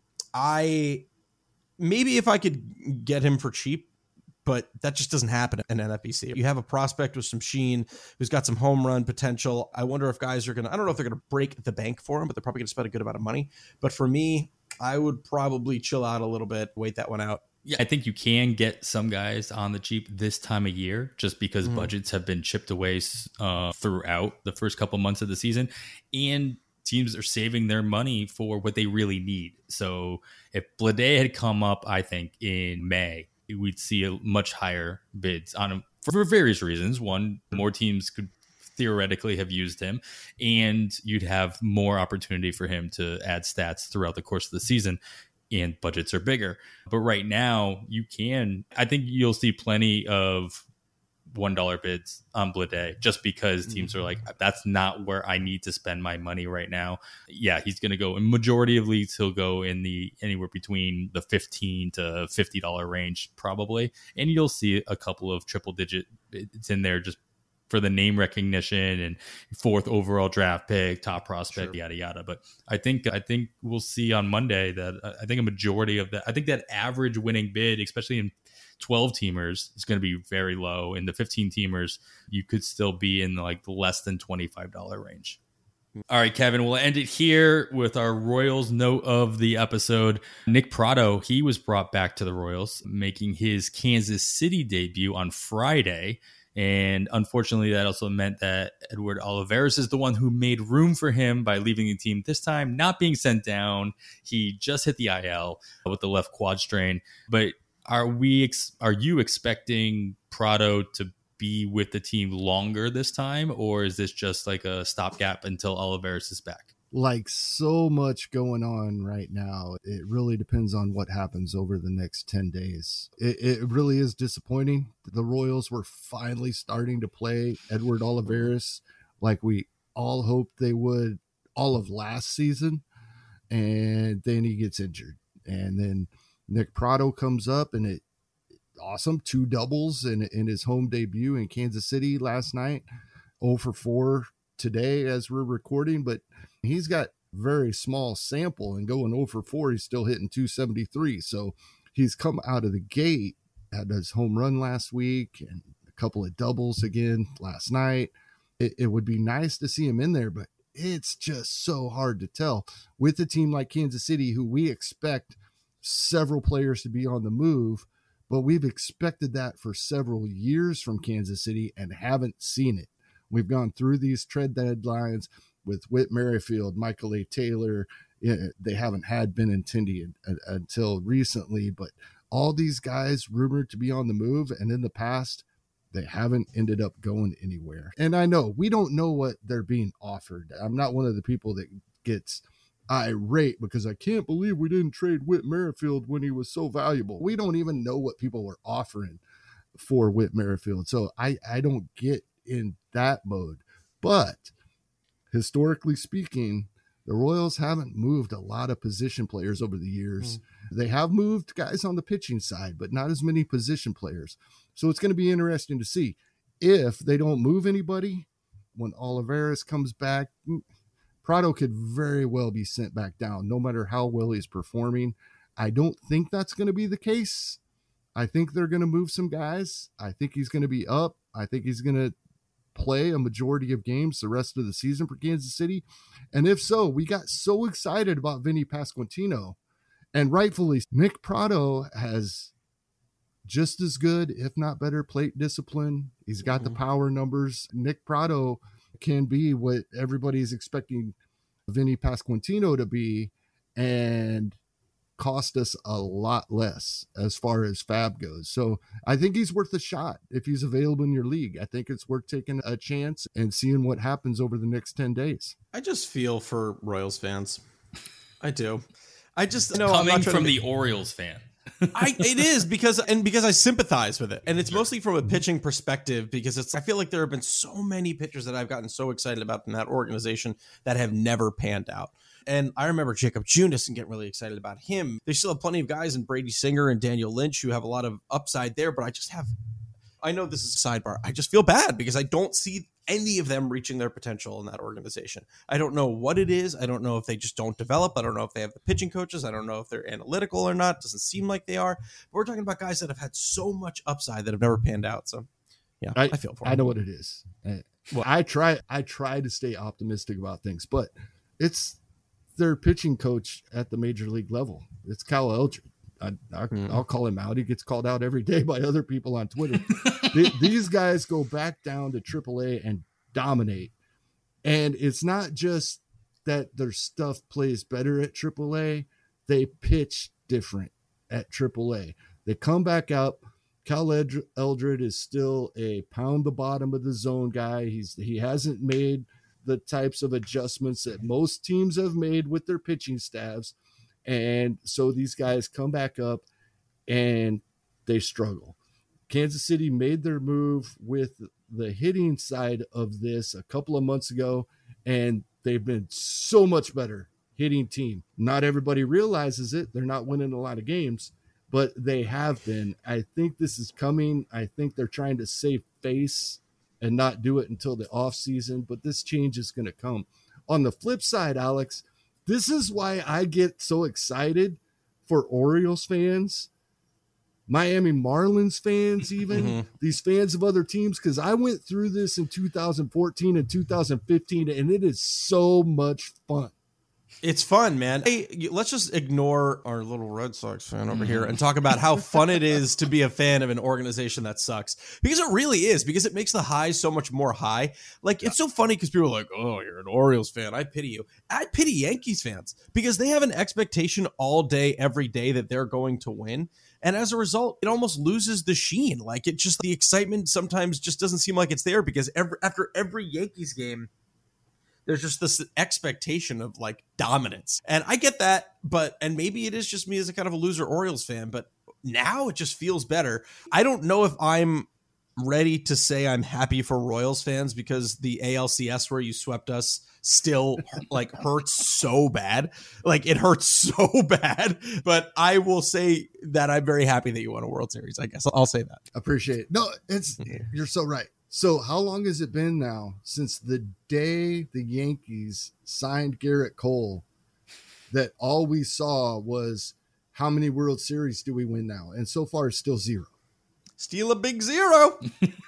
I maybe if I could get him for cheap, but that just doesn't happen in N F B C. You have a prospect with some sheen who's got some home run potential. I wonder if guys are going to, I don't know if they're going to break the bank for him, but they're probably going to spend a good amount of money. But for me, I would probably chill out a little bit, wait that one out. Yeah, I think you can get some guys on the cheap this time of year just because mm. budgets have been chipped away uh, throughout the first couple months of the season. And teams are saving their money for what they really need. So if Bleday had come up, I think, in May, we'd see a much higher bids on him for various reasons. One, more teams could theoretically have used him, and you'd have more opportunity for him to add stats throughout the course of the season, and budgets are bigger. But right now, you can, I think you'll see plenty of one dollar bids on Bleday just because teams are like, that's not where I need to spend my money right now. Yeah, he's going to go in majority of leagues. He'll go in the anywhere between the fifteen to fifty dollars range probably. And you'll see a couple of triple digit bids in there just for the name recognition and fourth overall draft pick, top prospect, sure. yada, yada. But I think, I think we'll see on Monday that I think a majority of that, I think that average winning bid, especially in twelve teamers, is going to be very low. In the fifteen teamers, you could still be in like the less than twenty-five dollars range. All right, Kevin, we'll end it here with our Royals note of the episode. Nick Pratto, he was brought back to the Royals, making his Kansas City debut on Friday. And unfortunately, that also meant that Edward Olivares is the one who made room for him by leaving the team this time, not being sent down. He just hit the I L with the left quad strain. But are we? Ex- are you expecting Pratto to be with the team longer this time, or is this just like a stopgap until Olivares is back? Like so much going on right now, it really depends on what happens over the next ten days. It, it really is disappointing. The Royals were finally starting to play Edward Olivares like we all hoped they would all of last season, and then he gets injured. And then Nick Pratto comes up, and it awesome. Two doubles in, in his home debut in Kansas City last night, oh for four today as we're recording, but he's got very small sample, and going oh for four, he's still hitting two seventy-three. So he's come out of the gate, had his home run last week and a couple of doubles again last night. It, it would be nice to see him in there, but it's just so hard to tell with a team like Kansas City, who we expect several players to be on the move, but we've expected that for several years from Kansas City and haven't seen it. We've gone through these trade deadlines with Whit Merrifield, Michael A. Taylor. They haven't had Benintendi until recently, but all these guys rumored to be on the move, and in the past, they haven't ended up going anywhere. And I know we don't know what they're being offered. I'm not one of the people that gets irate because I can't believe we didn't trade Whit Merrifield when he was so valuable. We don't even know what people were offering for Whit Merrifield. So I, I don't get in that mode. But historically speaking, the Royals haven't moved a lot of position players over the years. Mm. They have moved guys on the pitching side, but not as many position players. So it's going to be interesting to see if they don't move anybody when Olivares comes back. Pratto could very well be sent back down, no matter how well he's performing. I don't think that's going to be the case. I think they're going to move some guys. I think he's going to be up. I think he's going to play a majority of games the rest of the season for Kansas City. And if so, we got so excited about Vinny Pasquantino, and rightfully, Nick Pratto has just as good, if not better, plate discipline. He's got mm-hmm. the power numbers. Nick Pratto can be what everybody's expecting Vinny Pasquantino to be, and cost us a lot less as far as fab goes. So I think he's worth a shot if he's available in your league. I think it's worth taking a chance and seeing what happens over the next ten days. I just feel for Royals fans. I do. I just you know coming from to... the Orioles fan. I it is because and because I sympathize with it, and it's mostly from a pitching perspective, because it's I feel like there have been so many pitchers that I've gotten so excited about in that organization that have never panned out. And I remember Jacob Junis and getting really excited about him. They still have plenty of guys in Brady Singer and Daniel Lynch who have a lot of upside there, but I just have, I know this is a sidebar. I just feel bad because I don't see any of them reaching their potential in that organization. I don't know what it is. I don't know if they just don't develop. I don't know if they have the pitching coaches. I don't know if they're analytical or not. It doesn't seem like they are. But we're talking about guys that have had so much upside that have never panned out. So yeah, I, I feel for them. I know what it is. I, well, I try, I try to stay optimistic about things, but it's their pitching coach at the major league level. It's Cal Eldred. I, I, mm. I'll call him out. He gets called out every day by other people on Twitter. Th- these guys go back down to triple A and dominate. And it's not just that their stuff plays better at triple A. They pitch different at triple A. They come back up. Cal Eldred is still a pound the bottom of the zone guy. He's he hasn't made the types of adjustments that most teams have made with their pitching staffs. And so these guys come back up and they struggle. Kansas City made their move with the hitting side of this a couple of months ago, and they've been so much better hitting team. Not everybody realizes it. They're not winning a lot of games, but they have been. I think this is coming. I think they're trying to save face and not do it until the off season, but this change is going to come. On the flip side, Alex, this is why I get so excited for Orioles fans, Miami Marlins fans, even mm-hmm. these fans of other teams, because I went through this in two thousand fourteen and two thousand fifteen, and it is so much fun. It's fun, man. Hey, let's just ignore our little Red Sox fan over here and talk about how fun it is to be a fan of an organization that sucks. Because it really is, because it makes the highs so much more high. Like, yeah. It's so funny because people are like, oh, you're an Orioles fan. I pity you. I pity Yankees fans because they have an expectation all day, every day that they're going to win. And as a result, it almost loses the sheen. Like, it just, the excitement sometimes just doesn't seem like it's there because every, after every Yankees game, there's just this expectation of like dominance. And I get that, but, and maybe it is just me as a kind of a loser Orioles fan, but now it just feels better. I don't know if I'm ready to say I'm happy for Royals fans because the A L C S where you swept us still like hurts so bad. Like it hurts so bad, but I will say that I'm very happy that you won a World Series. I guess I'll say that. Appreciate it. No, it's, you're so right. So how long has it been now since the day the Yankees signed Garrett Cole that all we saw was how many World Series do we win now? And so far it's still zero. Still a big zero.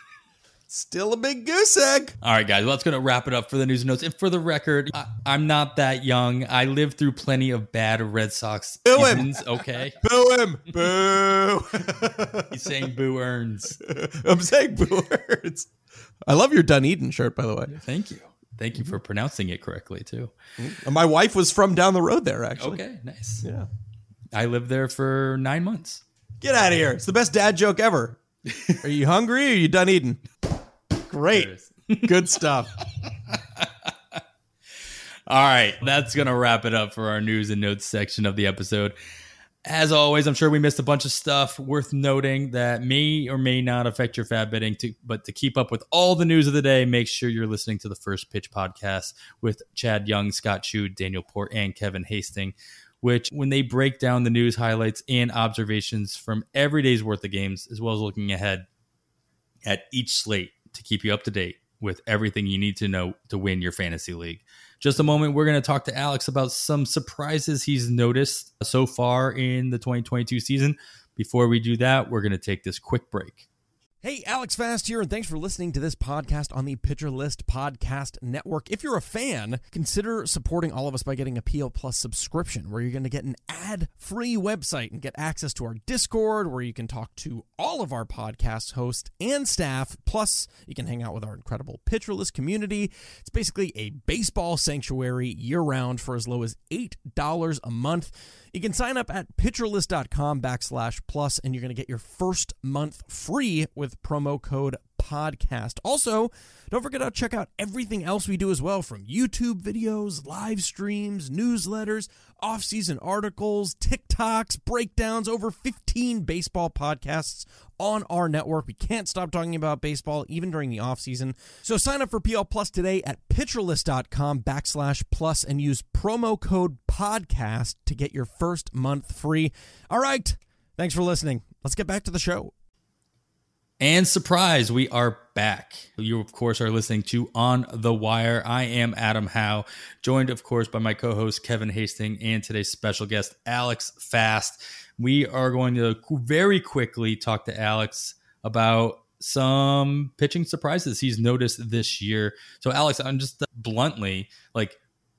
Still a big goose egg. All right, guys. Well, that's going to wrap it up for the news and notes. And for the record, I, I'm not that young. I lived through plenty of bad Red Sox boo seasons. Him. Okay. Boo him. Boo. He's saying boo earns. I'm saying boo earns. I love your Dunedin shirt, by the way. Thank you. Thank you for pronouncing it correctly, too. My wife was from down the road there, actually. Okay, nice. Yeah. I lived there for nine months. Get out of here. It's the best dad joke ever. Are you hungry or are you done eating? Great. Good stuff. All right. That's going to wrap it up for our news and notes section of the episode. As always, I'm sure we missed a bunch of stuff worth noting that may or may not affect your fab betting. To, but to keep up with all the news of the day, make sure you're listening to the First Pitch podcast with Chad Young, Scott Chu, Daniel Port, and Kevin Hastings, which when they break down the news highlights and observations from every day's worth of games, as well as looking ahead at each slate to keep you up to date with everything you need to know to win your fantasy league. Just a moment, we're going to talk to Alex about some surprises he's noticed so far in the twenty twenty-two season. Before we do that, we're going to take this quick break. Hey, Alex Fast here, and thanks for listening to this podcast on the Pitcher List Podcast Network. If you're a fan, consider supporting all of us by getting a P L Plus subscription, where you're going to get an ad-free website and get access to our Discord, where you can talk to all of our podcast hosts and staff. Plus, you can hang out with our incredible Pitcher List community. It's basically a baseball sanctuary year-round for as low as eight dollars a month. You can sign up at pitcherlist.com backslash plus, and you're going to get your first month free with promo code podcast. Also, don't forget to check out everything else we do as well, from YouTube videos, live streams, newsletters, off-season articles, TikToks, breakdowns, over fifteen baseball podcasts on our network. We can't stop talking about baseball even during the offseason. So sign up for P L Plus today at pitcherlist.com backslash plus and use promo code podcast to get your first month free. All right. Thanks for listening. Let's get back to the show. And surprise, we are back. You, of course, are listening to On the Wire. I am Adam Howe, joined, of course, by my co-host Kevin Hastings and today's special guest, Alex Fast. We are going to very quickly talk to Alex about some pitching surprises he's noticed this year. So, Alex, I'm just bluntly, like,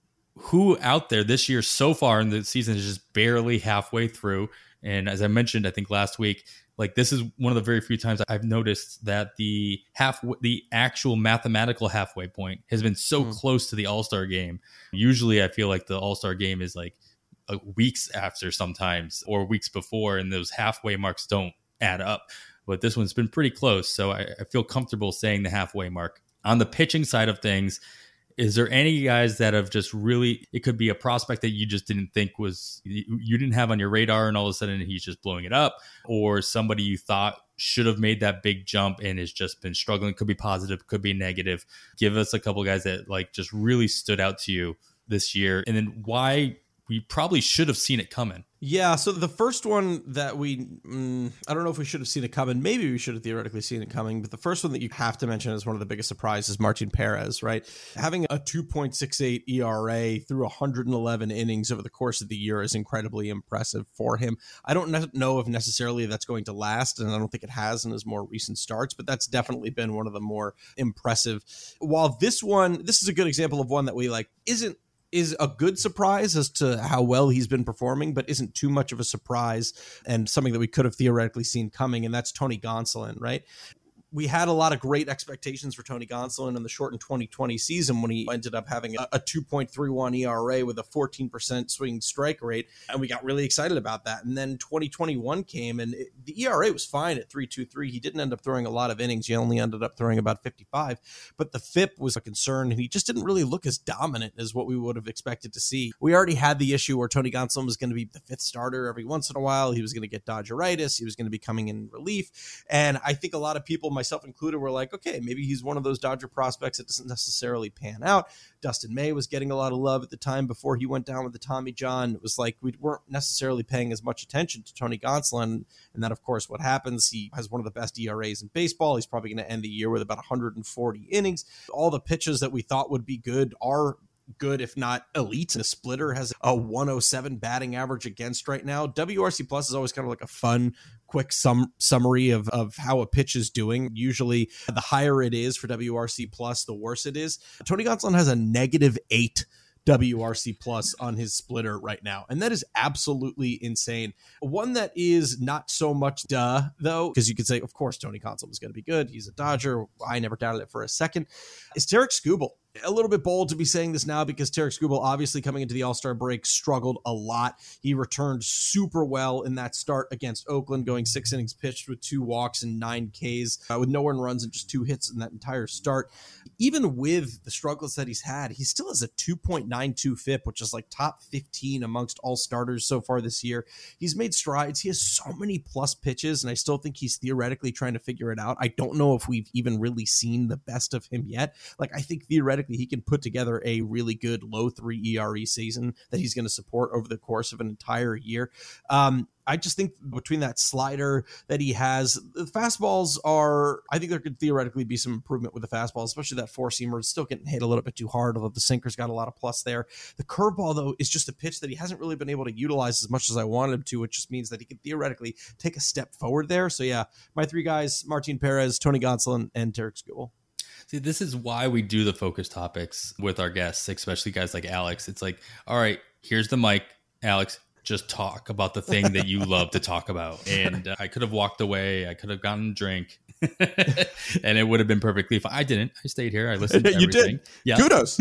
who out there this year so far in the season is just barely halfway through? And as I mentioned, I think last week, like, this is one of the very few times I've noticed that the half, the actual mathematical halfway point has been so mm. close to the All-Star game. Usually I feel like the All-Star game is like uh, weeks after sometimes, or weeks before, and those halfway marks don't add up. But this one's been pretty close, so I, I feel comfortable saying the halfway mark. On the pitching side of things, is there any guys that have just really, it could be a prospect that you just didn't think was, you didn't have on your radar and all of a sudden he's just blowing it up, or somebody you thought should have made that big jump and has just been struggling? Could be positive, could be negative. Give us a couple guys that like just really stood out to you this year, and then why we probably should have seen it coming. Yeah, so the first one that we, mm, I don't know if we should have seen it coming. Maybe we should have theoretically seen it coming. But the first one that you have to mention as one of the biggest surprises is Martin Perez, right? Having a two point six eight E R A through one hundred eleven innings over the course of the year is incredibly impressive for him. I don't ne- know if necessarily that's going to last, and I don't think it has in his more recent starts, but that's definitely been one of the more impressive. While this one, this is a good example of one that we like isn't, is a good surprise as to how well he's been performing, but isn't too much of a surprise and something that we could have theoretically seen coming, and that's Tony Gonsolin, right? We had a lot of great expectations for Tony Gonsolin in the shortened twenty twenty season when he ended up having a, a two point three one E R A with a fourteen percent swinging strike rate, and we got really excited about that. And then twenty twenty-one came, and it, the E R A was fine at three point two three. He didn't end up throwing a lot of innings. He only ended up throwing about fifty-five, but the F I P was a concern, and he just didn't really look as dominant as what we would have expected to see. We already had the issue where Tony Gonsolin was going to be the fifth starter every once in a while. He was going to get Dodgeritis. He was going to be coming in relief, and I think a lot of people, myself included, were like, okay, maybe he's one of those Dodger prospects that doesn't necessarily pan out. Dustin May was getting a lot of love at the time before he went down with the Tommy John. It was like we weren't necessarily paying as much attention to Tony Gonsolin, and then, of course, what happens? He has one of the best E R As in baseball. He's probably going to end the year with about one hundred forty innings. All the pitches that we thought would be good are good, if not elite. The splitter has a one oh seven batting average against right now. W R C Plus is always kind of like a fun, quick sum summary of, of how a pitch is doing. Usually the higher it is for W R C Plus, the worse it is. Tony Gonsolin has a negative eight W R C Plus on his splitter right now, and that is absolutely insane. One that is not so much duh, though, because you could say, of course, Tony Gonsolin is going to be good. He's a Dodger. I never doubted it for a second. Is Tarik Skubal. A little bit bold to be saying this now because Tarik Skubal, obviously coming into the All-Star break, struggled a lot. He returned super well in that start against Oakland, going six innings pitched with two walks and nine Ks, uh, with no earned runs and just two hits in that entire start. Even with the struggles that he's had, he still has a two point nine two F I P, which is like top fifteen amongst all starters so far this year. He's made strides. He has so many plus pitches, and I still think he's theoretically trying to figure it out. I don't know if we've even really seen the best of him yet. Like, I think theoretically he can put together a really good low three E R E season that he's going to support over the course of an entire year. Um, I just think between that slider that he has, the fastballs are, I think there could theoretically be some improvement with the fastball, especially that four-seamer. It's still getting hit a little bit too hard, although the sinker's got a lot of plus there. The curveball, though, is just a pitch that he hasn't really been able to utilize as much as I wanted him to, which just means that he could theoretically take a step forward there. So, yeah, my three guys, Martin Perez, Tony Gonsolin, and Tarik Skubal. See, this is why we do the focus topics with our guests, especially guys like Alex. It's like, all right, here's the mic, Alex, just talk about the thing that you love to talk about. And uh, I could have walked away. I could have gotten a drink and it would have been perfectly fine. I didn't. I stayed here. I listened to everything. You did. Yeah. Kudos.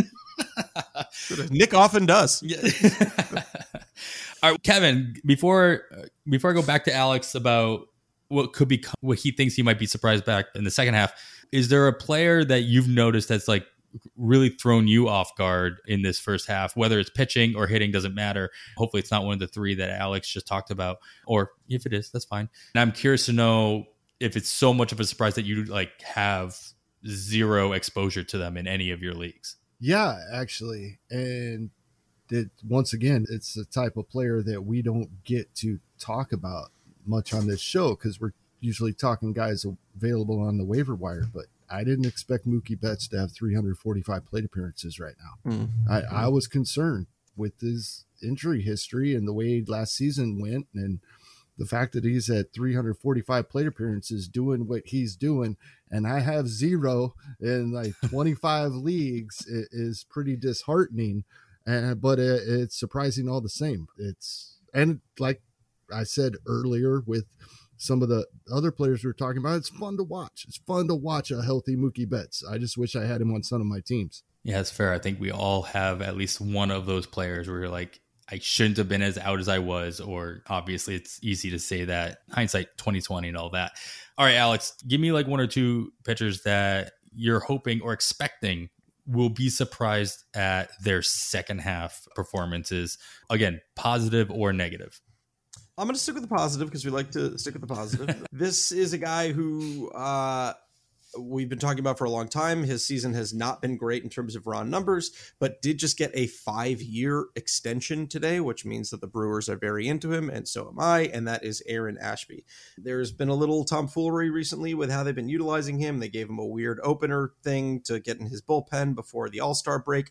Nick often does. Yeah. All right, Kevin, before, before I go back to Alex about what could be what he thinks he might be surprised back in the second half. Is there a player that you've noticed that's like really thrown you off guard in this first half, whether it's pitching or hitting, doesn't matter. Hopefully it's not one of the three that Alex just talked about, or if it is, that's fine. And I'm curious to know if it's so much of a surprise that you like have zero exposure to them in any of your leagues. Yeah, actually. And it, once again, it's the type of player that we don't get to talk about much on this show because we're usually talking guys available on the waiver wire, but I didn't expect Mookie Betts to have three hundred forty-five plate appearances right now. Mm-hmm. I, I was concerned with his injury history and the way last season went, and the fact that he's at three hundred forty-five plate appearances doing what he's doing, and I have zero in like twenty-five leagues is pretty disheartening, uh, but it, it's surprising all the same. It's and like I said earlier with some of the other players we were talking about, it's fun to watch. It's fun to watch a healthy Mookie Betts. I just wish I had him on some of my teams. Yeah, it's fair. I think we all have at least one of those players where you're like, I shouldn't have been as out as I was, or obviously it's easy to say that, hindsight twenty twenty and all that. All right, Alex, give me like one or two pitchers that you're hoping or expecting will be surprised at their second half performances. Again, positive or negative. I'm going to stick with the positive because we like to stick with the positive. This is a guy who uh, we've been talking about for a long time. His season has not been great in terms of raw numbers, but did just get a five-year extension today, which means that the Brewers are very into him, and so am I, and that is Aaron Ashby. There's been a little tomfoolery recently with how they've been utilizing him. They gave him a weird opener thing to get in his bullpen before the All-Star break.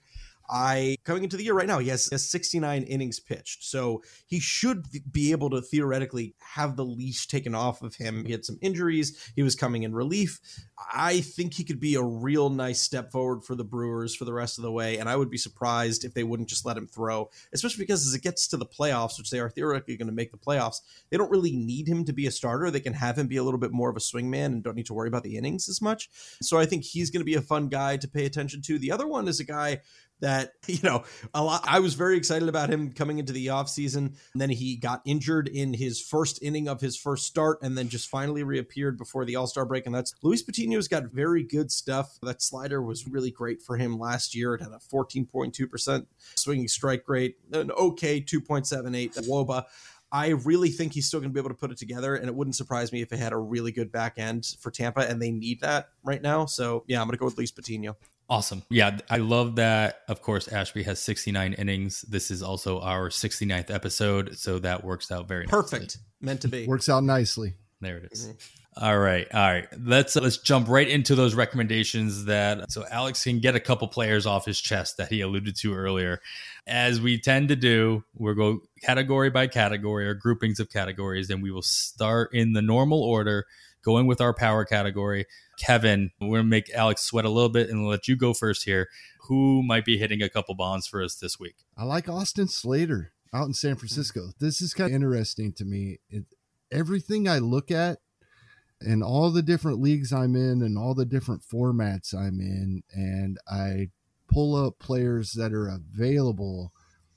I coming into the year right now, he has, has sixty-nine innings pitched. So he should be able to theoretically have the leash taken off of him. He had some injuries. He was coming in relief. I think he could be a real nice step forward for the Brewers for the rest of the way. And I would be surprised if they wouldn't just let him throw, especially because as it gets to the playoffs, which they are theoretically going to make the playoffs, they don't really need him to be a starter. They can have him be a little bit more of a swingman and don't need to worry about the innings as much. So I think he's going to be a fun guy to pay attention to. The other one is a guy that, you know, a lot. I was very excited about him coming into the offseason. And then he got injured in his first inning of his first start and then just finally reappeared before the All-Star break. And that's Luis Patino's got very good stuff. That slider was really great for him last year. It had a fourteen point two percent swinging strike rate, an okay two point seven eight W O B A. I really think he's still going to be able to put it together, and it wouldn't surprise me if it had a really good back end for Tampa, and they need that right now. So, yeah, I'm going to go with Luis Patino. Awesome. Yeah, I love that. Of course, Ashby has sixty-nine innings. This is also our sixty-ninth episode, so that works out very nicely. Perfect. Meant to be. Works out nicely. There it is. Mm-hmm. All right. All right. Let's let's jump right into those recommendations that so Alex can get a couple players off his chest that he alluded to earlier. As we tend to do, we'll go category by category or groupings of categories, and we will start in the normal order, going with our power category. Kevin, we're going to make Alex sweat a little bit and let you go first here. Who might be hitting a couple bombs for us this week? I like Austin Slater out in San Francisco. This is kind of interesting to me. It, everything I look at and all the different leagues I'm in and all the different formats I'm in, and I pull up players that are available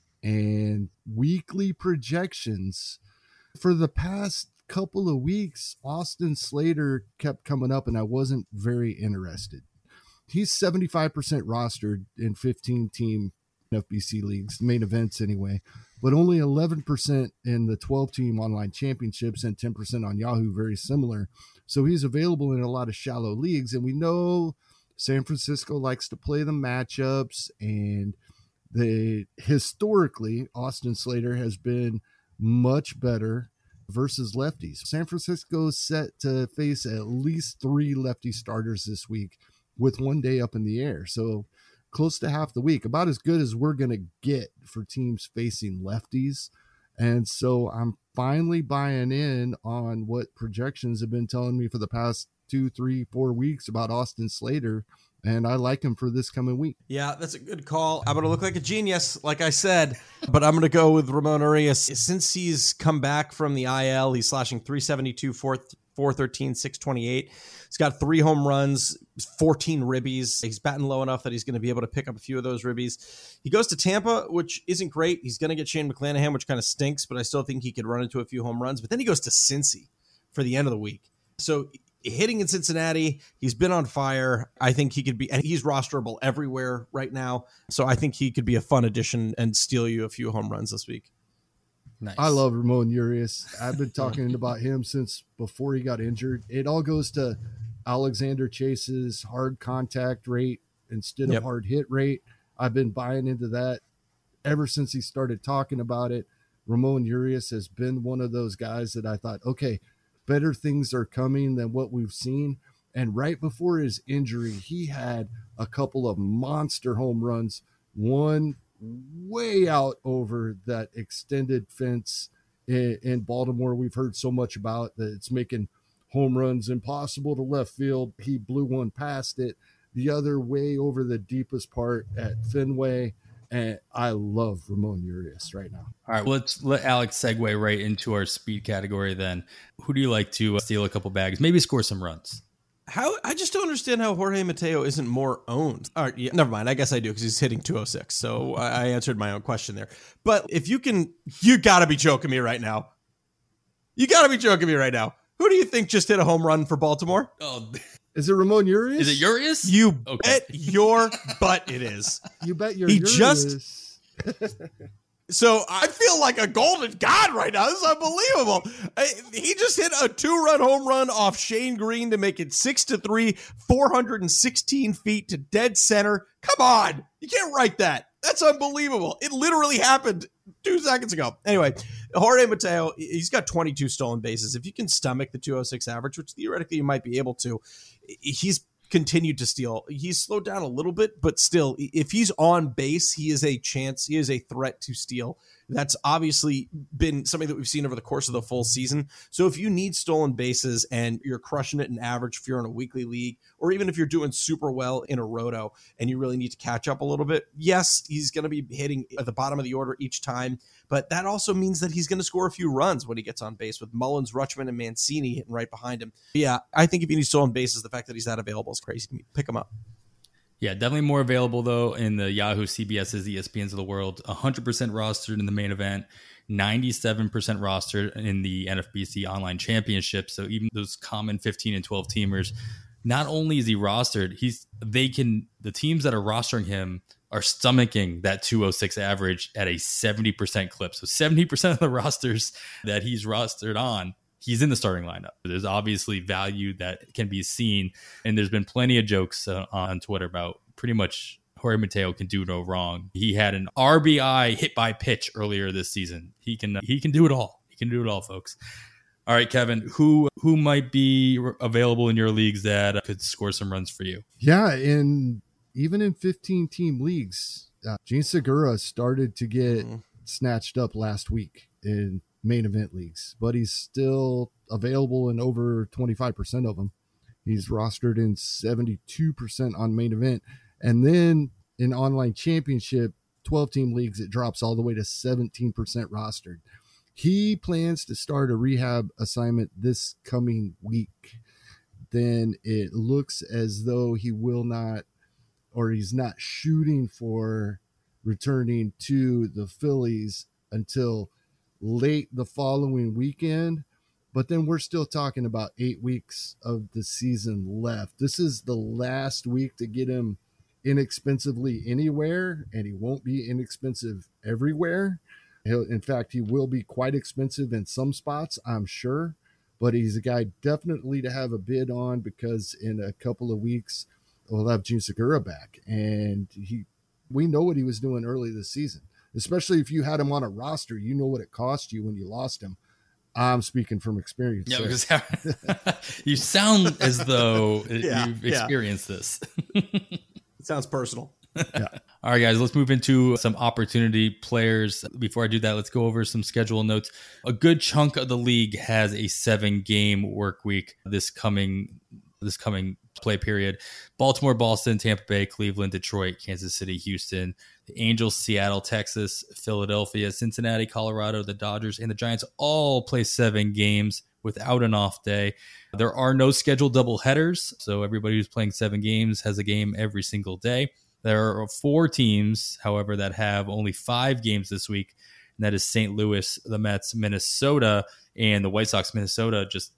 and weekly projections for the past couple of weeks, Austin Slater kept coming up and I wasn't very interested. He's seventy-five percent rostered in fifteen team F B C leagues, main events anyway, but only eleven percent in the twelve team online championships and ten percent on Yahoo, very similar. So he's available in a lot of shallow leagues, and we know San Francisco likes to play the matchups, and they historically Austin Slater has been much better versus lefties. San Francisco is set to face at least three lefty starters this week with one day up in the air. So close to half the week, about as good as we're going to get for teams facing lefties. And so I'm finally buying in on what projections have been telling me for the past two, three, four weeks about Austin Slater. And I like him for this coming week. Yeah, that's a good call. I'm going to look like a genius, like I said, but I'm going to go with Ramon Urias. Since he's come back from the I L, he's slashing three seventy-two, four thirteen, six twenty-eight. He's got three home runs, fourteen ribbies. He's batting low enough that he's going to be able to pick up a few of those ribbies. He goes to Tampa, which isn't great. He's going to get Shane McClanahan, which kind of stinks, but I still think he could run into a few home runs. But then he goes to Cincy, for the end of the week. So hitting in Cincinnati, he's been on fire. I think he could be, and he's rosterable everywhere right now. So I think he could be a fun addition and steal you a few home runs this week. Nice. I love Ramon Urias. I've been talking about him since before he got injured. It all goes to Alexander Chase's hard contact rate instead of Yep. hard hit rate. I've been buying into that ever since he started talking about it. Ramon Urias has been one of those guys that I thought, okay, better things are coming than what we've seen. And right before his injury, he had a couple of monster home runs, one way out over that extended fence in, in Baltimore we've heard so much about, that it's making home runs impossible to left field. He blew one past it, the other way over the deepest part at Fenway. And I love Ramon Urias right now. All right, well, let's let Alex segue right into our speed category then. Who do you like to uh, steal a couple bags, maybe score some runs? How I just don't understand how Jorge Mateo isn't more owned. All right, yeah, never mind. I guess I do because he's hitting two oh six. So I, I answered my own question there. But if you can, you got to be joking me right now. You got to be joking me right now. Who do you think just hit a home run for Baltimore? Oh, Is it Ramon Urias? is it Urias? You Okay. bet your butt it is. You bet your He Urias. just- So I feel like a golden god right now. This is unbelievable. I, he just hit a two-run home run off Shane Green to make it six to three, four hundred sixteen feet to dead center. Come on, you can't write that. That's unbelievable. It literally happened two seconds ago. Anyway, Jorge Mateo, he's got twenty-two stolen bases. If you can stomach the two oh six average, which theoretically you might be able to, he's continued to steal. He's slowed down a little bit, but still, if he's on base, he is a chance. He is a threat to steal. That's obviously been something that we've seen over the course of the full season. So if you need stolen bases and you're crushing it in average, if you're in a weekly league, or even if you're doing super well in a roto and you really need to catch up a little bit, yes, he's going to be hitting at the bottom of the order each time. But that also means that he's going to score a few runs when he gets on base, with Mullins, Rutschman, and Mancini hitting right behind him. Yeah, I think if you need stolen bases, the fact that he's that available is crazy to me. Pick him up. Yeah, definitely more available, though, in the Yahoo, C B S's, E S P N's of the world. one hundred percent rostered in the main event, ninety-seven percent rostered in the N F B C Online Championship. So even those common fifteen and twelve teamers, not only is he rostered, he's they can the teams that are rostering him are stomaching that two oh six average at a seventy percent clip. So seventy percent of the rosters that he's rostered on, he's in the starting lineup. There's obviously value that can be seen. And there's been plenty of jokes uh, on Twitter about pretty much Jorge Mateo can do no wrong. He had an R B I hit by pitch earlier this season. He can he can do it all. He can do it all, folks. All right, Kevin, who who might be available in your leagues that could score some runs for you? Yeah, in even in fifteen team leagues, uh, Gene Segura started to get mm-hmm. snatched up last week in main event leagues, but he's still available in over twenty-five percent of them. He's rostered in seventy-two percent on main event. And then in online championship, twelve team leagues, it drops all the way to seventeen percent rostered. He plans to start a rehab assignment this coming week. Then it looks as though he will not, or he's not shooting for returning to the Phillies until late the following weekend. But then we're still talking about eight weeks of the season left. This is the last week to get him inexpensively anywhere, and he won't be inexpensive everywhere. He'll, in fact, he will be quite expensive in some spots, I'm sure. But he's a guy definitely to have a bid on, because in a couple of weeks we'll have Gene Segura back, and he we know what he was doing early this season. Especially if you had him on a roster, you know what it cost you when you lost him. I'm speaking from experience. Yeah, because you sound as though yeah, you've yeah. experienced this. It sounds personal. Yeah. All right, guys, let's move into some opportunity players. Before I do that, let's go over some schedule notes. A good chunk of the league has a seven-game work week this coming this coming play period. Baltimore, Boston, Tampa Bay, Cleveland, Detroit, Kansas City, Houston, the Angels, Seattle, Texas, Philadelphia, Cincinnati, Colorado, the Dodgers, and the Giants all play seven games without an off day. There are no scheduled doubleheaders, so everybody who's playing seven games has a game every single day. There are four teams, however, that have only five games this week, and that is Saint Louis, the Mets, Minnesota, and the White Sox. Minnesota just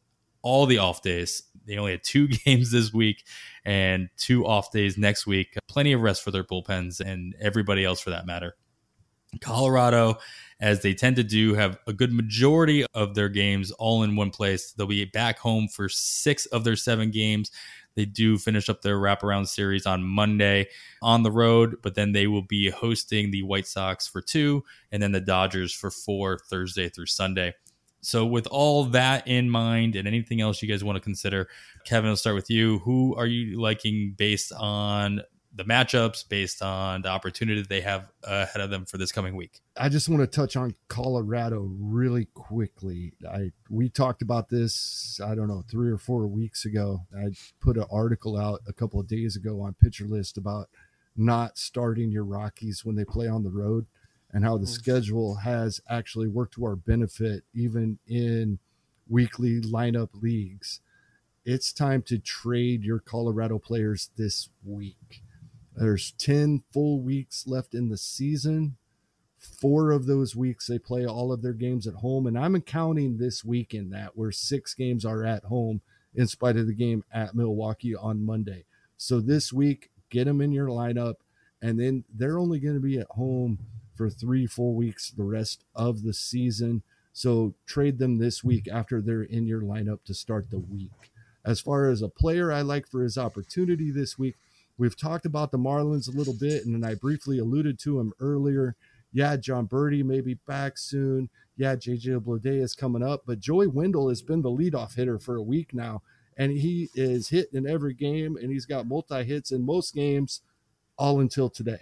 all the off days. They only had two games this week and two off days next week. Plenty of rest for their bullpens and everybody else for that matter. Colorado, as they tend to do, have a good majority of their games all in one place. They'll be back home for six of their seven games. They do finish up their wraparound series on Monday on the road, but then they will be hosting the White Sox for two and then the Dodgers for four Thursday through Sunday. So with all that in mind and anything else you guys want to consider, Kevin, I'll start with you. Who are you liking based on the matchups, based on the opportunity that they have ahead of them for this coming week? I just want to touch on Colorado really quickly. I we talked about this, I don't know, three or four weeks ago. I put an article out a couple of days ago on Pitcher List about not starting your Rockies when they play on the road and how the schedule has actually worked to our benefit, even in weekly lineup leagues. It's time to trade your Colorado players this week. There's ten full weeks left in the season. Four of those weeks, they play all of their games at home. And I'm counting this week in that, where six games are at home in spite of the game at Milwaukee on Monday. So this week, get them in your lineup. And then they're only going to be at home for three full weeks the rest of the season. So trade them this week after they're in your lineup to start the week. As far as a player I like for his opportunity this week, we've talked about the Marlins a little bit, and then I briefly alluded to him earlier. Yeah, John Birdie may be back soon. Yeah, J J Bleday is coming up, but Joey Wendle has been the leadoff hitter for a week now, and he is hitting in every game, and he's got multi-hits in most games all until today.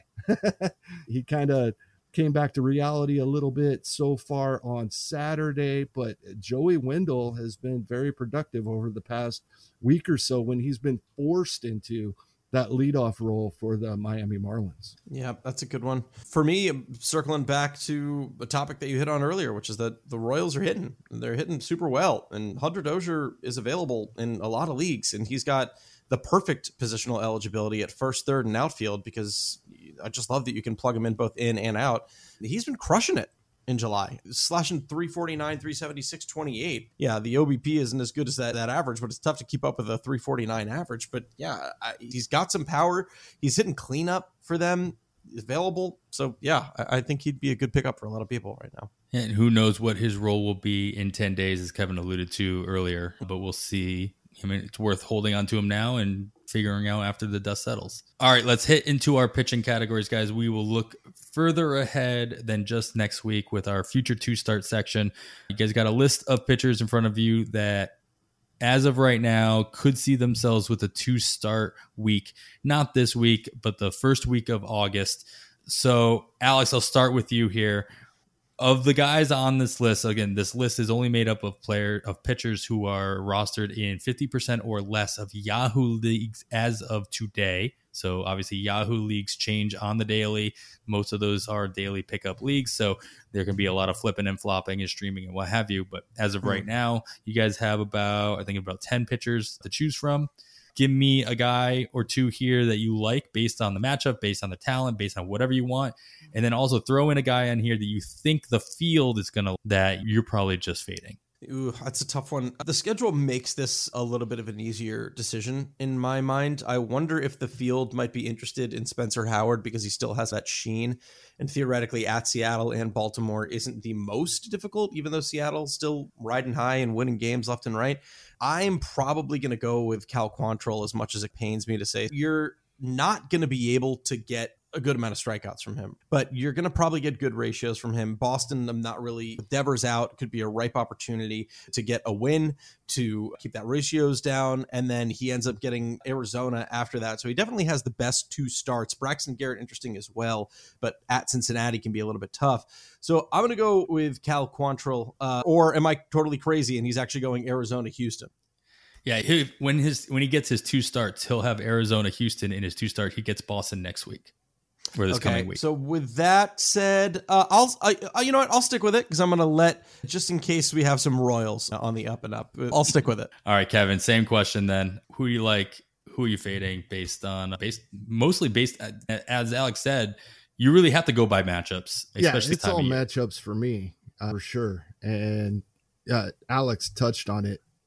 He kind of came back to reality a little bit so far on Saturday, but Joey Wendle has been very productive over the past week or so when he's been forced into that leadoff role for the Miami Marlins. Yeah, that's a good one. For me, circling back to a topic that you hit on earlier, which is that the Royals are hitting. They're hitting super well, and Hunter Dozier is available in a lot of leagues, and he's got the perfect positional eligibility at first, third, and outfield, because I just love that you can plug him in both in and out. He's been crushing it in July, slashing three forty-nine, three seventy-six, twenty-eight. Yeah, the O B P isn't as good as that, that average, but it's tough to keep up with a three forty-nine average. But yeah, I, he's got some power. He's hitting cleanup for them, available. So yeah, I, I think he'd be a good pickup for a lot of people right now. And who knows what his role will be in ten days, as Kevin alluded to earlier, but we'll see. I mean, it's worth holding on to him now and figuring out after the dust settles. All right, let's hit into our pitching categories, guys. We will look further ahead than just next week with our future two-start section. You guys got a list of pitchers in front of you that, as of right now, could see themselves with a two-start week. Not this week, but the first week of August. So, Alex, I'll start with you here. Of the guys on this list, again, this list is only made up of player of pitchers who are rostered in fifty percent or less of Yahoo leagues as of today. So obviously Yahoo leagues change on the daily. Most of those are daily pickup leagues. So there can be a lot of flipping and flopping and streaming and what have you. But as of right now, you guys have about, I think about ten pitchers to choose from. Give me a guy or two here that you like based on the matchup, based on the talent, based on whatever you want. And then also throw in a guy in here that you think the field is going to, that you're probably just fading. Ooh, that's a tough one. The schedule makes this a little bit of an easier decision in my mind. I wonder if the field might be interested in Spencer Howard because he still has that sheen. And theoretically at Seattle and Baltimore isn't the most difficult, even though Seattle's still riding high and winning games left and right. I'm probably going to go with Cal Quantrill, as much as it pains me to say. You're not going to be able to get a good amount of strikeouts from him, but you're going to probably get good ratios from him. Boston, I'm not really, Devers out, could be a ripe opportunity to get a win, to keep that ratios down. And then he ends up getting Arizona after that. So he definitely has the best two starts. Braxton Garrett, interesting as well, but at Cincinnati can be a little bit tough. So I'm going to go with Cal Quantrill, uh, or am I totally crazy? And he's actually going Arizona, Houston. Yeah, he, when his when he gets his two starts, he'll have Arizona, Houston in his two start. He gets Boston next week. For this okay, coming week. So with that said, uh, I'll I, uh, you know what? I'll stick with it because I'm going to let, just in case we have some Royals on the up and up, I'll stick with it. All right, Kevin. Same question then. Who do you like? Who are you fading based on? Based mostly based, as Alex said, you really have to go by matchups. Yeah, it's all matchups for me uh, for sure. And uh, Alex touched on it.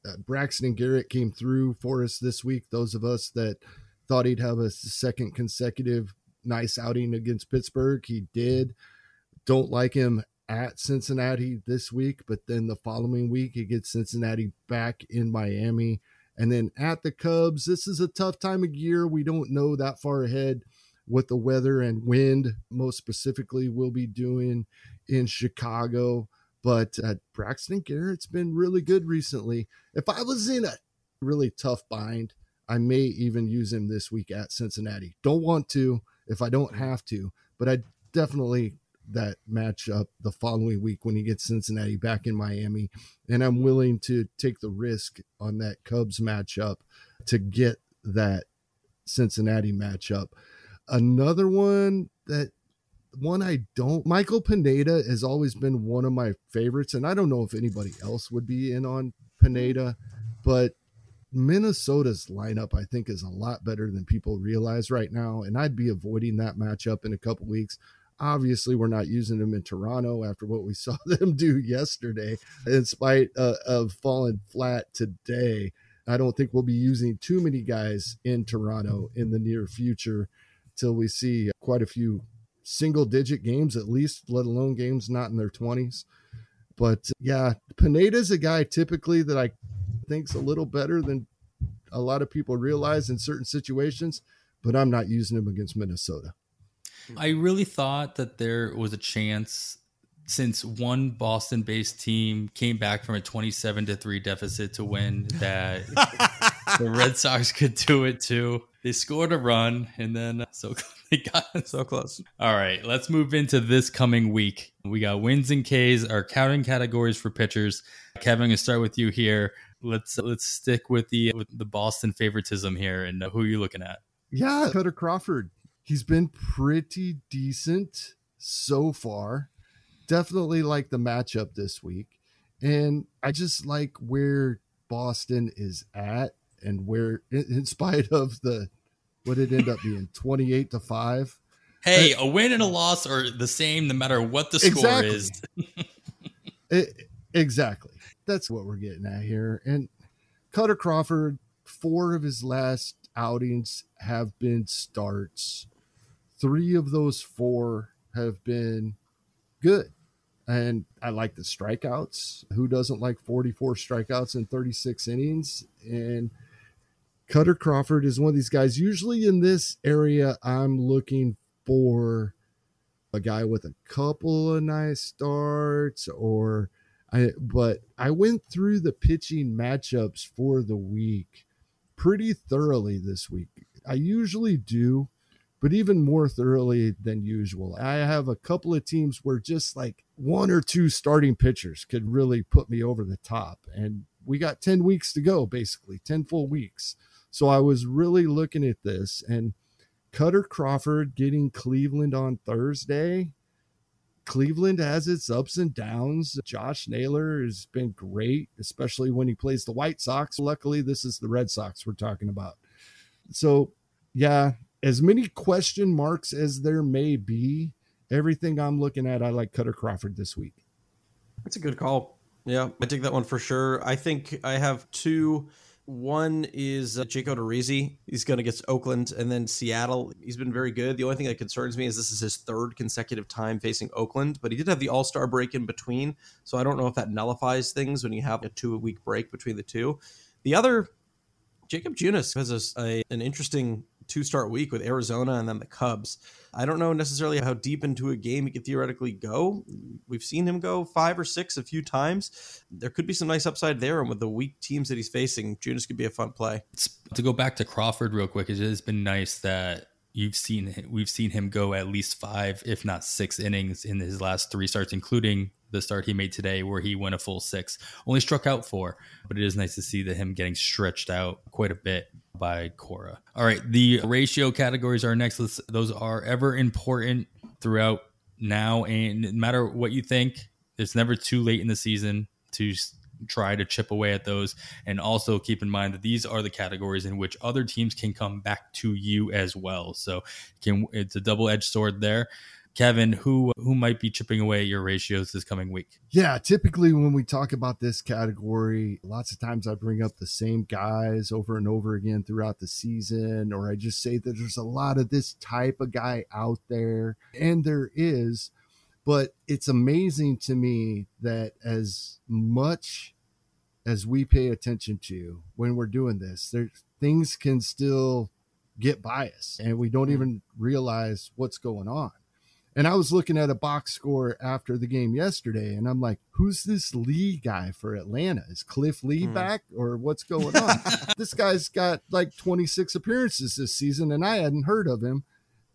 uh, Braxton Garrett came through for us this week. Those of us that thought he'd have a second consecutive nice outing against Pittsburgh, he did. Don't like him at Cincinnati this week, but then the following week he gets Cincinnati back in Miami. And then at the Cubs, this is a tough time of year. We don't know that far ahead what the weather and wind most specifically will be doing in Chicago. But uh, Braxton Garrett's been really good recently. If I was in a really tough bind, I may even use him this week at Cincinnati. Don't want to if I don't have to, but I definitely that matchup the following week when he gets Cincinnati back in Miami. And I'm willing to take the risk on that Cubs matchup to get that Cincinnati matchup. Another one that one I don't, Michael Pineda has always been one of my favorites. And I don't know if anybody else would be in on Pineda, but Minnesota's lineup, I think, is a lot better than people realize right now. And I'd be avoiding that matchup in a couple weeks. Obviously, we're not using them in Toronto after what we saw them do yesterday, in spite uh, of falling flat today. I don't think we'll be using too many guys in Toronto in the near future till we see quite a few single digit games, at least, let alone games not in their twenties. But yeah, Pineda's a guy typically that I think's a little better than a lot of people realize in certain situations, but I'm not using him against Minnesota. I really thought that there was a chance, since one Boston-based team came back from a twenty-seven to three deficit to win, that the Red Sox could do it too. They scored a run, and then so they got so close. All right, let's move into this coming week. We got wins and Ks, our counting categories for pitchers. Kevin, I'm gonna start with you here. Let's let's stick with the with the Boston favoritism here, and who are you looking at? Yeah, Cutter Crawford. He's been pretty decent so far. Definitely like the matchup this week. And I just like where Boston is at and where, in spite of the, what it ended up being, twenty-eight to five. Hey, a win and a loss are the same no matter what the score exactly. is. it, exactly. That's what we're getting at here. And Cutter Crawford, four of his last outings have been starts. Three of those four have been good. And I like the strikeouts. Who doesn't like forty-four strikeouts in thirty-six innings? And Cutter Crawford is one of these guys. Usually in this area, I'm looking for a guy with a couple of nice starts, or I, but I went through the pitching matchups for the week pretty thoroughly this week. I usually do, but even more thoroughly than usual. I have a couple of teams where just like one or two starting pitchers could really put me over the top. And we got ten weeks to go, basically ten full weeks. So I was really looking at this, and Cutter Crawford getting Cleveland on Thursday. Cleveland has its ups and downs. Josh Naylor has been great, especially when he plays the White Sox. Luckily, this is the Red Sox we're talking about. So yeah, as many question marks as there may be, everything I'm looking at, I like Cutter Crawford this week. That's a good call. Yeah, I take that one for sure. I think I have two. One is uh, Jake Odorizzi. He's going to get Oakland and then Seattle. He's been very good. The only thing that concerns me is this is his third consecutive time facing Oakland, but he did have the All-Star break in between, so I don't know if that nullifies things when you have a two-week break between the two. The other, Jacob Junis has a, a, an interesting two-start week with Arizona and then the Cubs. I don't know necessarily how deep into a game he could theoretically go. We've seen him go five or six a few times. There could be some nice upside there, and with the weak teams that he's facing, Junis could be a fun play. To go back to Crawford real quick, it has been nice that you've seen we've seen him go at least five, if not six innings in his last three starts, including the start he made today where he went a full six. Only struck out four, but it is nice to see that him getting stretched out quite a bit by Cora. All right, the ratio categories are next. Let's, those are ever important throughout now, and no matter what you think, it's never too late in the season to try to chip away at those. And also keep in mind that these are the categories in which other teams can come back to you as well. So can, it's a double-edged sword there. Kevin, who who might be chipping away at your ratios this coming week? Yeah, typically when we talk about this category, lots of times I bring up the same guys over and over again throughout the season, or I just say that there's a lot of this type of guy out there, and there is, but it's amazing to me that as much as we pay attention to when we're doing this, there things can still get biased, and we don't even realize what's going on. And I was looking at a box score after the game yesterday, and I'm like, who's this Lee guy for Atlanta? Is Cliff Lee mm. back, or what's going on? This guy's got like twenty-six appearances this season, and I hadn't heard of him.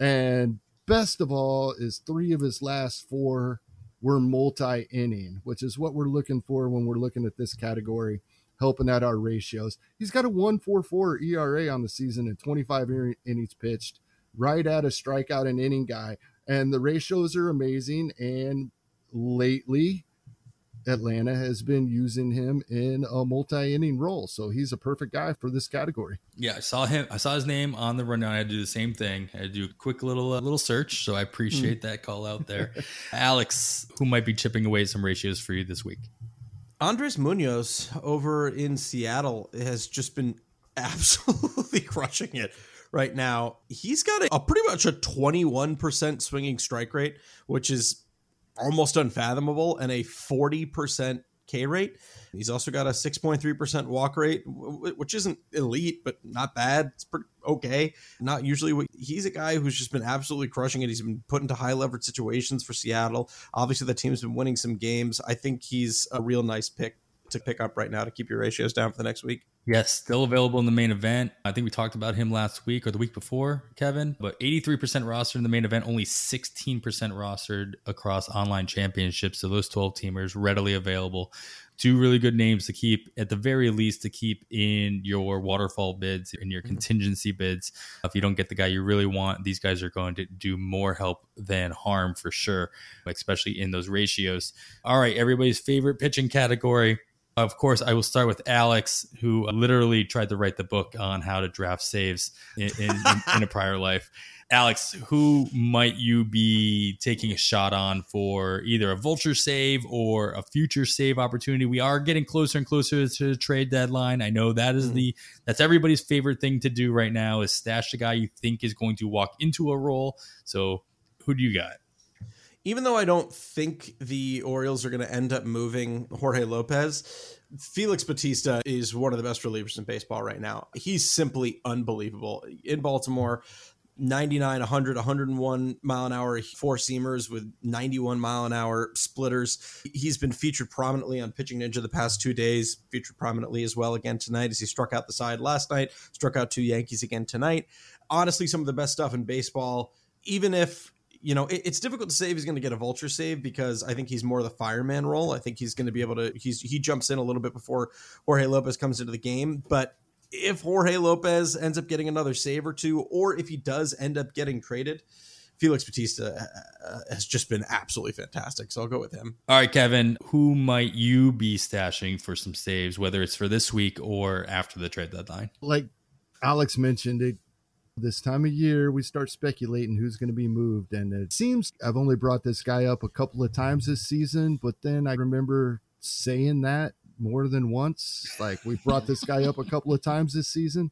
And best of all is three of his last four were multi-inning, which is what we're looking for when we're looking at this category, helping out our ratios. He's got a one point four four E R A on the season and twenty-five innings pitched, right at a strikeout and inning guy. And the ratios are amazing. And lately, Atlanta has been using him in a multi-inning role. So he's a perfect guy for this category. Yeah, I saw him. I saw his name on the rundown. I had to do the same thing. I had to do a quick little uh, little search. So I appreciate that call out there. Alex, who might be chipping away some ratios for you this week? Andres Munoz over in Seattle has just been absolutely crushing it right now. He's got a, a pretty much a twenty-one percent swinging strike rate, which is almost unfathomable, and a forty percent K rate. He's also got a six point three percent walk rate, which isn't elite, but not bad. It's pretty okay. Not usually what he's a guy who's just been absolutely crushing it. He's been put into high leverage situations for Seattle. Obviously the team's been winning some games. I think he's a real nice pick to pick up right now to keep your ratios down for the next week. Yes, still available in the main event. I think we talked about him last week or the week before, Kevin, but eighty-three percent rostered in the main event, only sixteen percent rostered across online championships. So those twelve teamers readily available. Two really good names to keep, at the very least, to keep in your waterfall bids, in your contingency bids. If you don't get the guy you really want, these guys are going to do more help than harm for sure, especially in those ratios. All right, everybody's favorite pitching category. Of course, I will start with Alex, who literally tried to write the book on how to draft saves in, in, in a prior life. Alex, who might you be taking a shot on for either a vulture save or a future save opportunity? We are getting closer and closer to the trade deadline. I know that is the that's everybody's favorite thing to do right now, is stash the guy you think is going to walk into a role. So who do you got? Even though I don't think the Orioles are going to end up moving Jorge Lopez, Felix Bautista is one of the best relievers in baseball right now. He's simply unbelievable. In Baltimore, ninety-nine, one hundred, one hundred one mile an hour four seamers with ninety-one mile an hour splitters. He's been featured prominently on Pitching Ninja the past two days, featured prominently as well again tonight as he struck out the side last night, struck out two Yankees again tonight. Honestly, some of the best stuff in baseball, even if, you know, it, it's difficult to say if he's going to get a vulture save, because I think he's more the fireman role. I think he's going to be able to, he's he jumps in a little bit before Jorge Lopez comes into the game. But if Jorge Lopez ends up getting another save or two, or if he does end up getting traded, Felix Bautista uh, has just been absolutely fantastic. So I'll go with him. All right, Kevin, who might you be stashing for some saves, whether it's for this week or after the trade deadline? Like Alex mentioned, it, this time of year, we start speculating who's going to be moved. And it seems I've only brought this guy up a couple of times this season, but then I remember saying that more than once. Like, we brought this guy up a couple of times this season.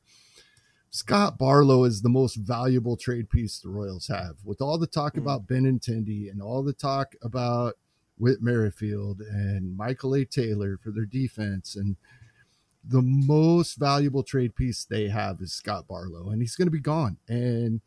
Scott Barlow is the most valuable trade piece the Royals have. With all the talk mm-hmm. about Benintendi and all the talk about Whit Merrifield and Michael A. Taylor for their defense, and the most valuable trade piece they have is Scott Barlow, and he's going to be gone. And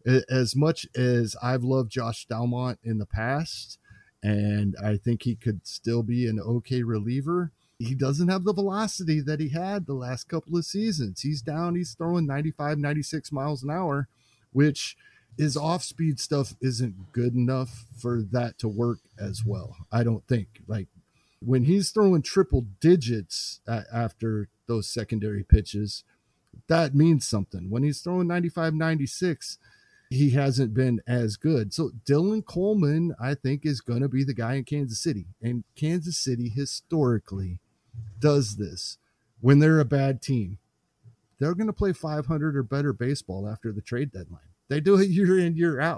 as much as I've loved Josh Dalmont in the past, and I think he could still be an okay reliever, he doesn't have the velocity that he had the last couple of seasons. He's down, he's throwing ninety-five, ninety-six miles an hour, which his off-speed stuff isn't good enough for that to work as well. I don't think. Like, when he's throwing triple digits after those secondary pitches, that means something. When he's throwing ninety-five, ninety-six, he hasn't been as good. So Dylan Coleman, I think, is going to be the guy in Kansas City. And Kansas City historically does this. When they're a bad team, they're going to play five hundred or better baseball after the trade deadline. They do it year in, year out.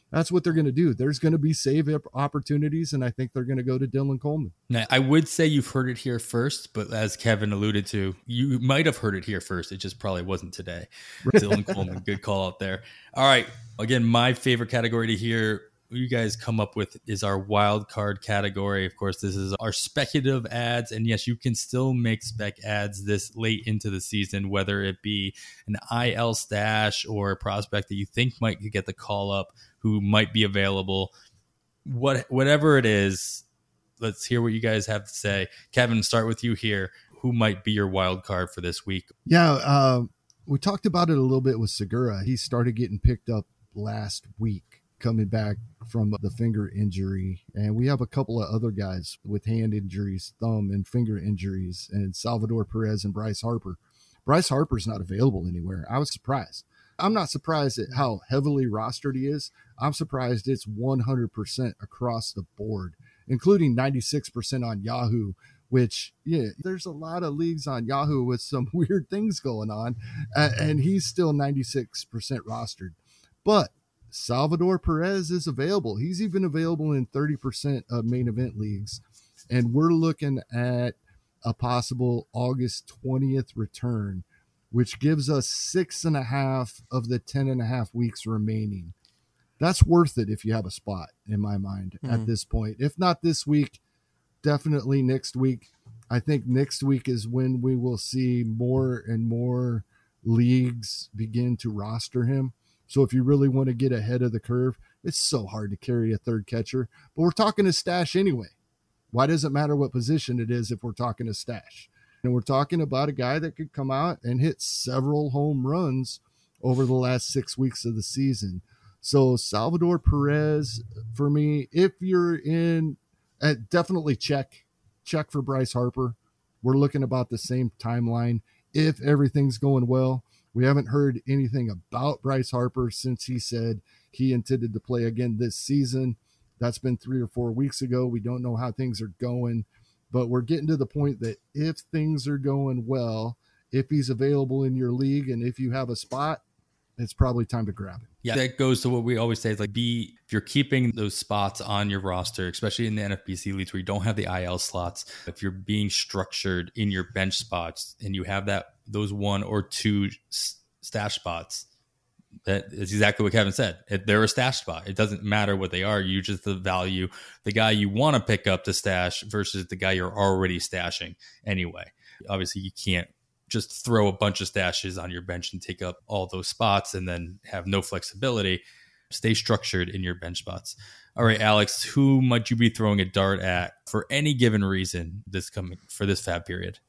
that's what they're going to do. There's going to be save opportunities, and I think they're going to go to Dylan Coleman. Now, I would say you've heard it here first, but as Kevin alluded to, you might have heard it here first. It just probably wasn't today. Dylan Coleman, good call out there. All right. Again, my favorite category to hear you guys come up with is our wild card category. Of course, this is our speculative ads. And yes, you can still make spec ads this late into the season, whether it be an I L stash or a prospect that you think might get the call up who might be available. What, whatever it is, let's hear what you guys have to say. Kevin, start with you here. Who might be your wild card for this week? Yeah, uh, we talked about it a little bit with Segura. He started getting picked up last week, coming back from the finger injury. And we have a couple of other guys with hand injuries, thumb and finger injuries, and Salvador Perez and Bryce Harper. Bryce Harper's not available anywhere. I was surprised. I'm not surprised at how heavily rostered he is. I'm surprised it's one hundred percent across the board, including ninety-six percent on Yahoo, which, yeah, there's a lot of leagues on Yahoo with some weird things going on, uh, and he's still ninety-six percent rostered. But Salvador Perez is available. He's even available in thirty percent of main event leagues. And we're looking at a possible August twentieth return, which gives us six and a half of the ten and a half weeks remaining. That's worth it if you have a spot, in my mind, mm-hmm. at this point. If not this week, definitely next week. I think next week is when we will see more and more leagues begin to roster him. So if you really want to get ahead of the curve, it's so hard to carry a third catcher. But we're talking a stash anyway. Why does it matter what position it is if we're talking a stash? And we're talking about a guy that could come out and hit several home runs over the last six weeks of the season. So Salvador Perez, for me, if you're in, uh, definitely check. Check for Bryce Harper. We're looking about the same timeline. If everything's going well, we haven't heard anything about Bryce Harper since he said he intended to play again this season. That's been three or four weeks ago. We don't know how things are going, but we're getting to the point that if things are going well, if he's available in your league and if you have a spot, it's probably time to grab him. Yeah, that goes to what we always say is like be, if you're keeping those spots on your roster, especially in the N F B C leagues where you don't have the I L slots, if you're being structured in your bench spots and you have that, those one or two stash spots, that is exactly what Kevin said. If they're a stash spot, it doesn't matter what they are. You just the value, the guy you want to pick up to stash versus the guy you're already stashing anyway. Obviously, you can't just throw a bunch of stashes on your bench and take up all those spots and then have no flexibility. Stay structured in your bench spots. All right, Alex, who might you be throwing a dart at for any given reason this coming for this fab period?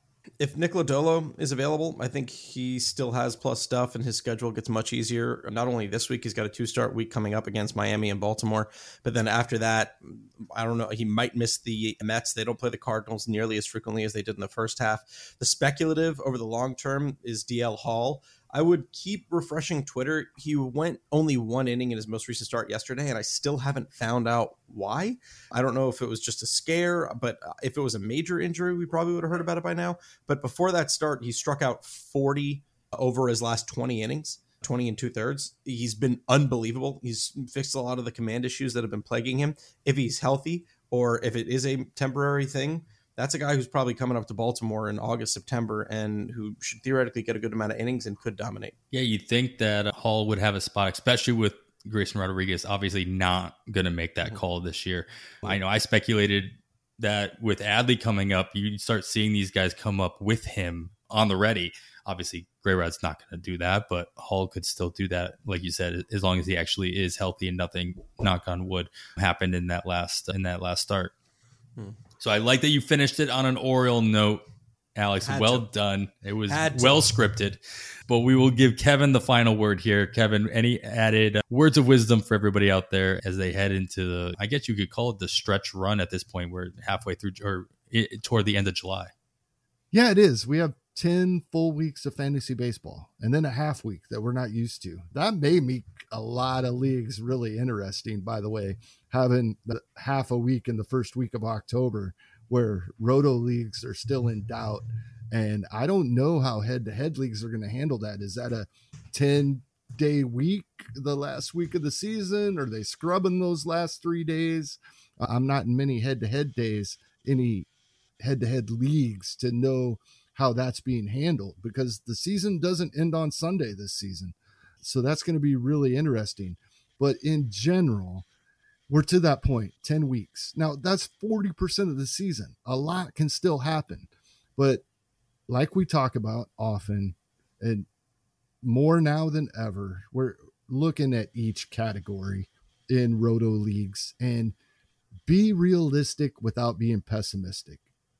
If Nick Lodolo is available, I think he still has plus stuff and his schedule gets much easier. Not only this week, he's got a two-start week coming up against Miami and Baltimore, but then after that, I don't know, he might miss the Mets. They don't play the Cardinals nearly as frequently as they did in the first half. The speculative over the long term is D L Hall. I would keep refreshing Twitter. He went only one inning in his most recent start yesterday, and I still haven't found out why. I don't know if it was just a scare, but if it was a major injury, we probably would have heard about it by now. But before that start, he struck out forty over his last twenty innings, twenty and two thirds. He's been unbelievable. He's fixed a lot of the command issues that have been plaguing him. If he's healthy or if it is a temporary thing, that's a guy who's probably coming up to Baltimore in August, September, and who should theoretically get a good amount of innings and could dominate. Yeah, you'd think that Hall would have a spot, especially with Grayson Rodriguez obviously not going to make that mm-hmm. call this year. I know I speculated that with Adley coming up, you'd start seeing these guys come up with him on the ready. Obviously, Gray Rod's not going to do that, but Hall could still do that, like you said, as long as he actually is healthy and nothing, knock on wood, happened in that last in that last start. Hmm. So I like that you finished it on an Oriole note, Alex. Had well to. done. It was well scripted. But we will give Kevin the final word here. Kevin, any added uh, words of wisdom for everybody out there as they head into the, I guess you could call it the stretch run at this point. We're halfway through or it, toward the end of July. Yeah, it is. We have ten full weeks of fantasy baseball and then a half week that we're not used to. That made me a lot of leagues really interesting, by the way, having the half a week in the first week of October where roto leagues are still in doubt. And I don't know how head to head leagues are going to handle that. Is that a ten day week, the last week of the season? Are they scrubbing those last three days? I'm not in many head-to-head days, any head-to-head leagues to know how that's being handled, because the season doesn't end on Sunday this season. So that's going to be really interesting. But in general, we're to that point, ten weeks. Now, that's forty percent of the season. A lot can still happen. But like we talk about often, and more now than ever, we're looking at each category in Roto leagues and be realistic without being pessimistic.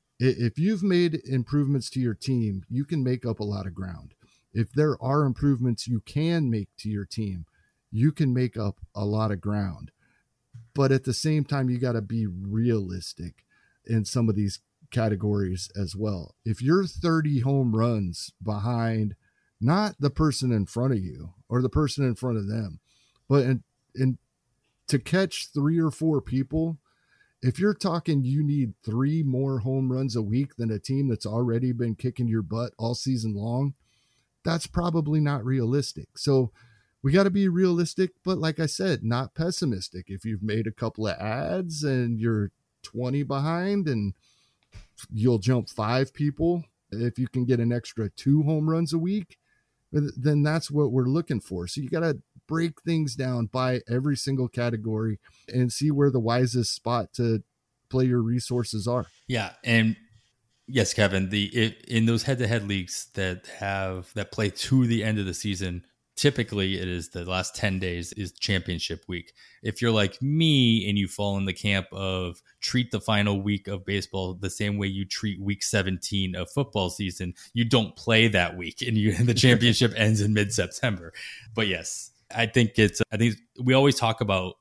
If you've made improvements to your team, you can make up a lot of ground. If there are improvements you can make to your team, you can make up a lot of ground. But at the same time, you got to be realistic in some of these categories as well. If you're thirty home runs behind, not the person in front of you or the person in front of them, but in, in to catch three or four people, if you're talking you need three more home runs a week than a team that's already been kicking your butt all season long, that's probably not realistic. So we got to be realistic, but like I said, not pessimistic. If you've made a couple of ads and you're twenty behind and you'll jump five people, if you can get an extra two home runs a week, then that's what we're looking for. So you got to break things down by every single category and see where the wisest spot to play your resources are. Yeah. And yes, Kevin, the it, in those head-to-head leagues that have that play to the end of the season, typically it is the last ten days is championship week. If you're like me and you fall in the camp of treat the final week of baseball the same way you treat week seventeen of football season, you don't play that week and you the championship ends in mid-September. But yes, I think it's I think we always talk about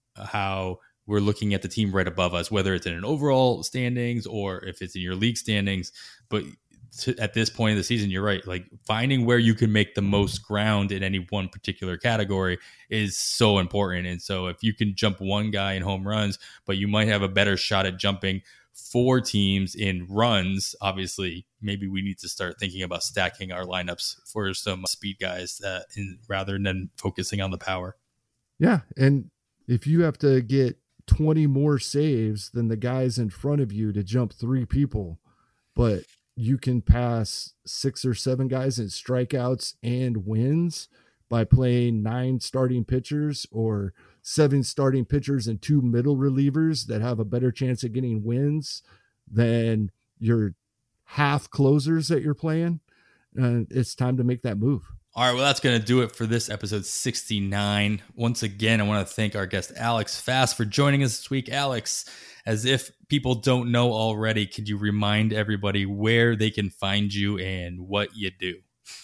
how we're looking at the team right above us, whether it's in an overall standings or if it's in your league standings. But to, at this point of the season, you're right. Like finding where you can make the most ground in any one particular category is so important. And so if you can jump one guy in home runs, but you might have a better shot at jumping four teams in runs, obviously, maybe we need to start thinking about stacking our lineups for some speed guys uh, in, rather than focusing on the power. Yeah. And if you have to get twenty more saves than the guys in front of you to jump three people, but you can pass six or seven guys in strikeouts and wins by playing nine starting pitchers or seven starting pitchers and two middle relievers that have a better chance of getting wins than your half closers that you're playing, uh, it's time to make that move. All right, well, that's going to do it for this episode sixty-nine. Once again, I want to thank our guest, Alex Fast, for joining us this week. Alex, as if people don't know already, could you remind everybody where they can find you and what you do?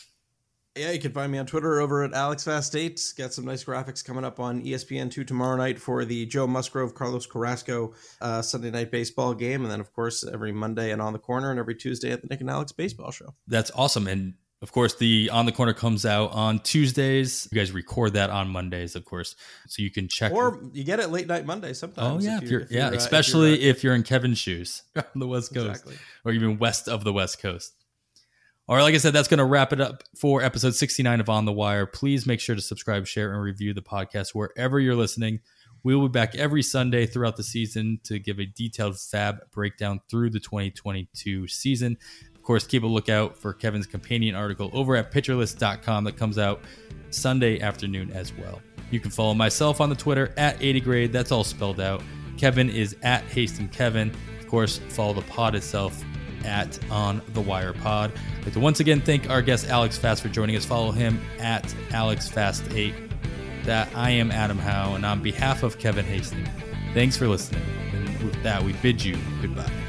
Yeah, you can find me on Twitter over at Alex Fast eight. Got some nice graphics coming up on E S P N two tomorrow night for the Joe Musgrove, Carlos Carrasco uh, Sunday night baseball game. And then, of course, every Monday and On the Corner and every Tuesday at the Nick and Alex Baseball Show. That's awesome. And of course, the On the Corner comes out on Tuesdays. You guys record that on Mondays, of course, so you can check. Or you get it late night Monday sometimes. Oh yeah, if if you're, you're, if you're, yeah, uh, especially if you're, uh, if you're in Kevin's shoes on the West Coast, exactly. Or even west of the West Coast. All right, like I said, that's going to wrap it up for episode sixty-nine of On the Wire. Please make sure to subscribe, share, and review the podcast wherever you're listening. We will be back every Sunday throughout the season to give a detailed Fab breakdown through the twenty twenty-two season. Of course, keep a lookout for Kevin's companion article over at pitcher list dot com that comes out Sunday afternoon as well. You can follow myself on the Twitter at eighty grade. That's all spelled out. Kevin is at Haston Kevin. Of course, follow the pod itself at On the Wire Pod. I'd like to once again thank our guest Alex Fast for joining us. Follow him at Alex Fast eight. That I am Adam Howe, and on behalf of Kevin Haston, thanks for listening. And with that, we bid you goodbye.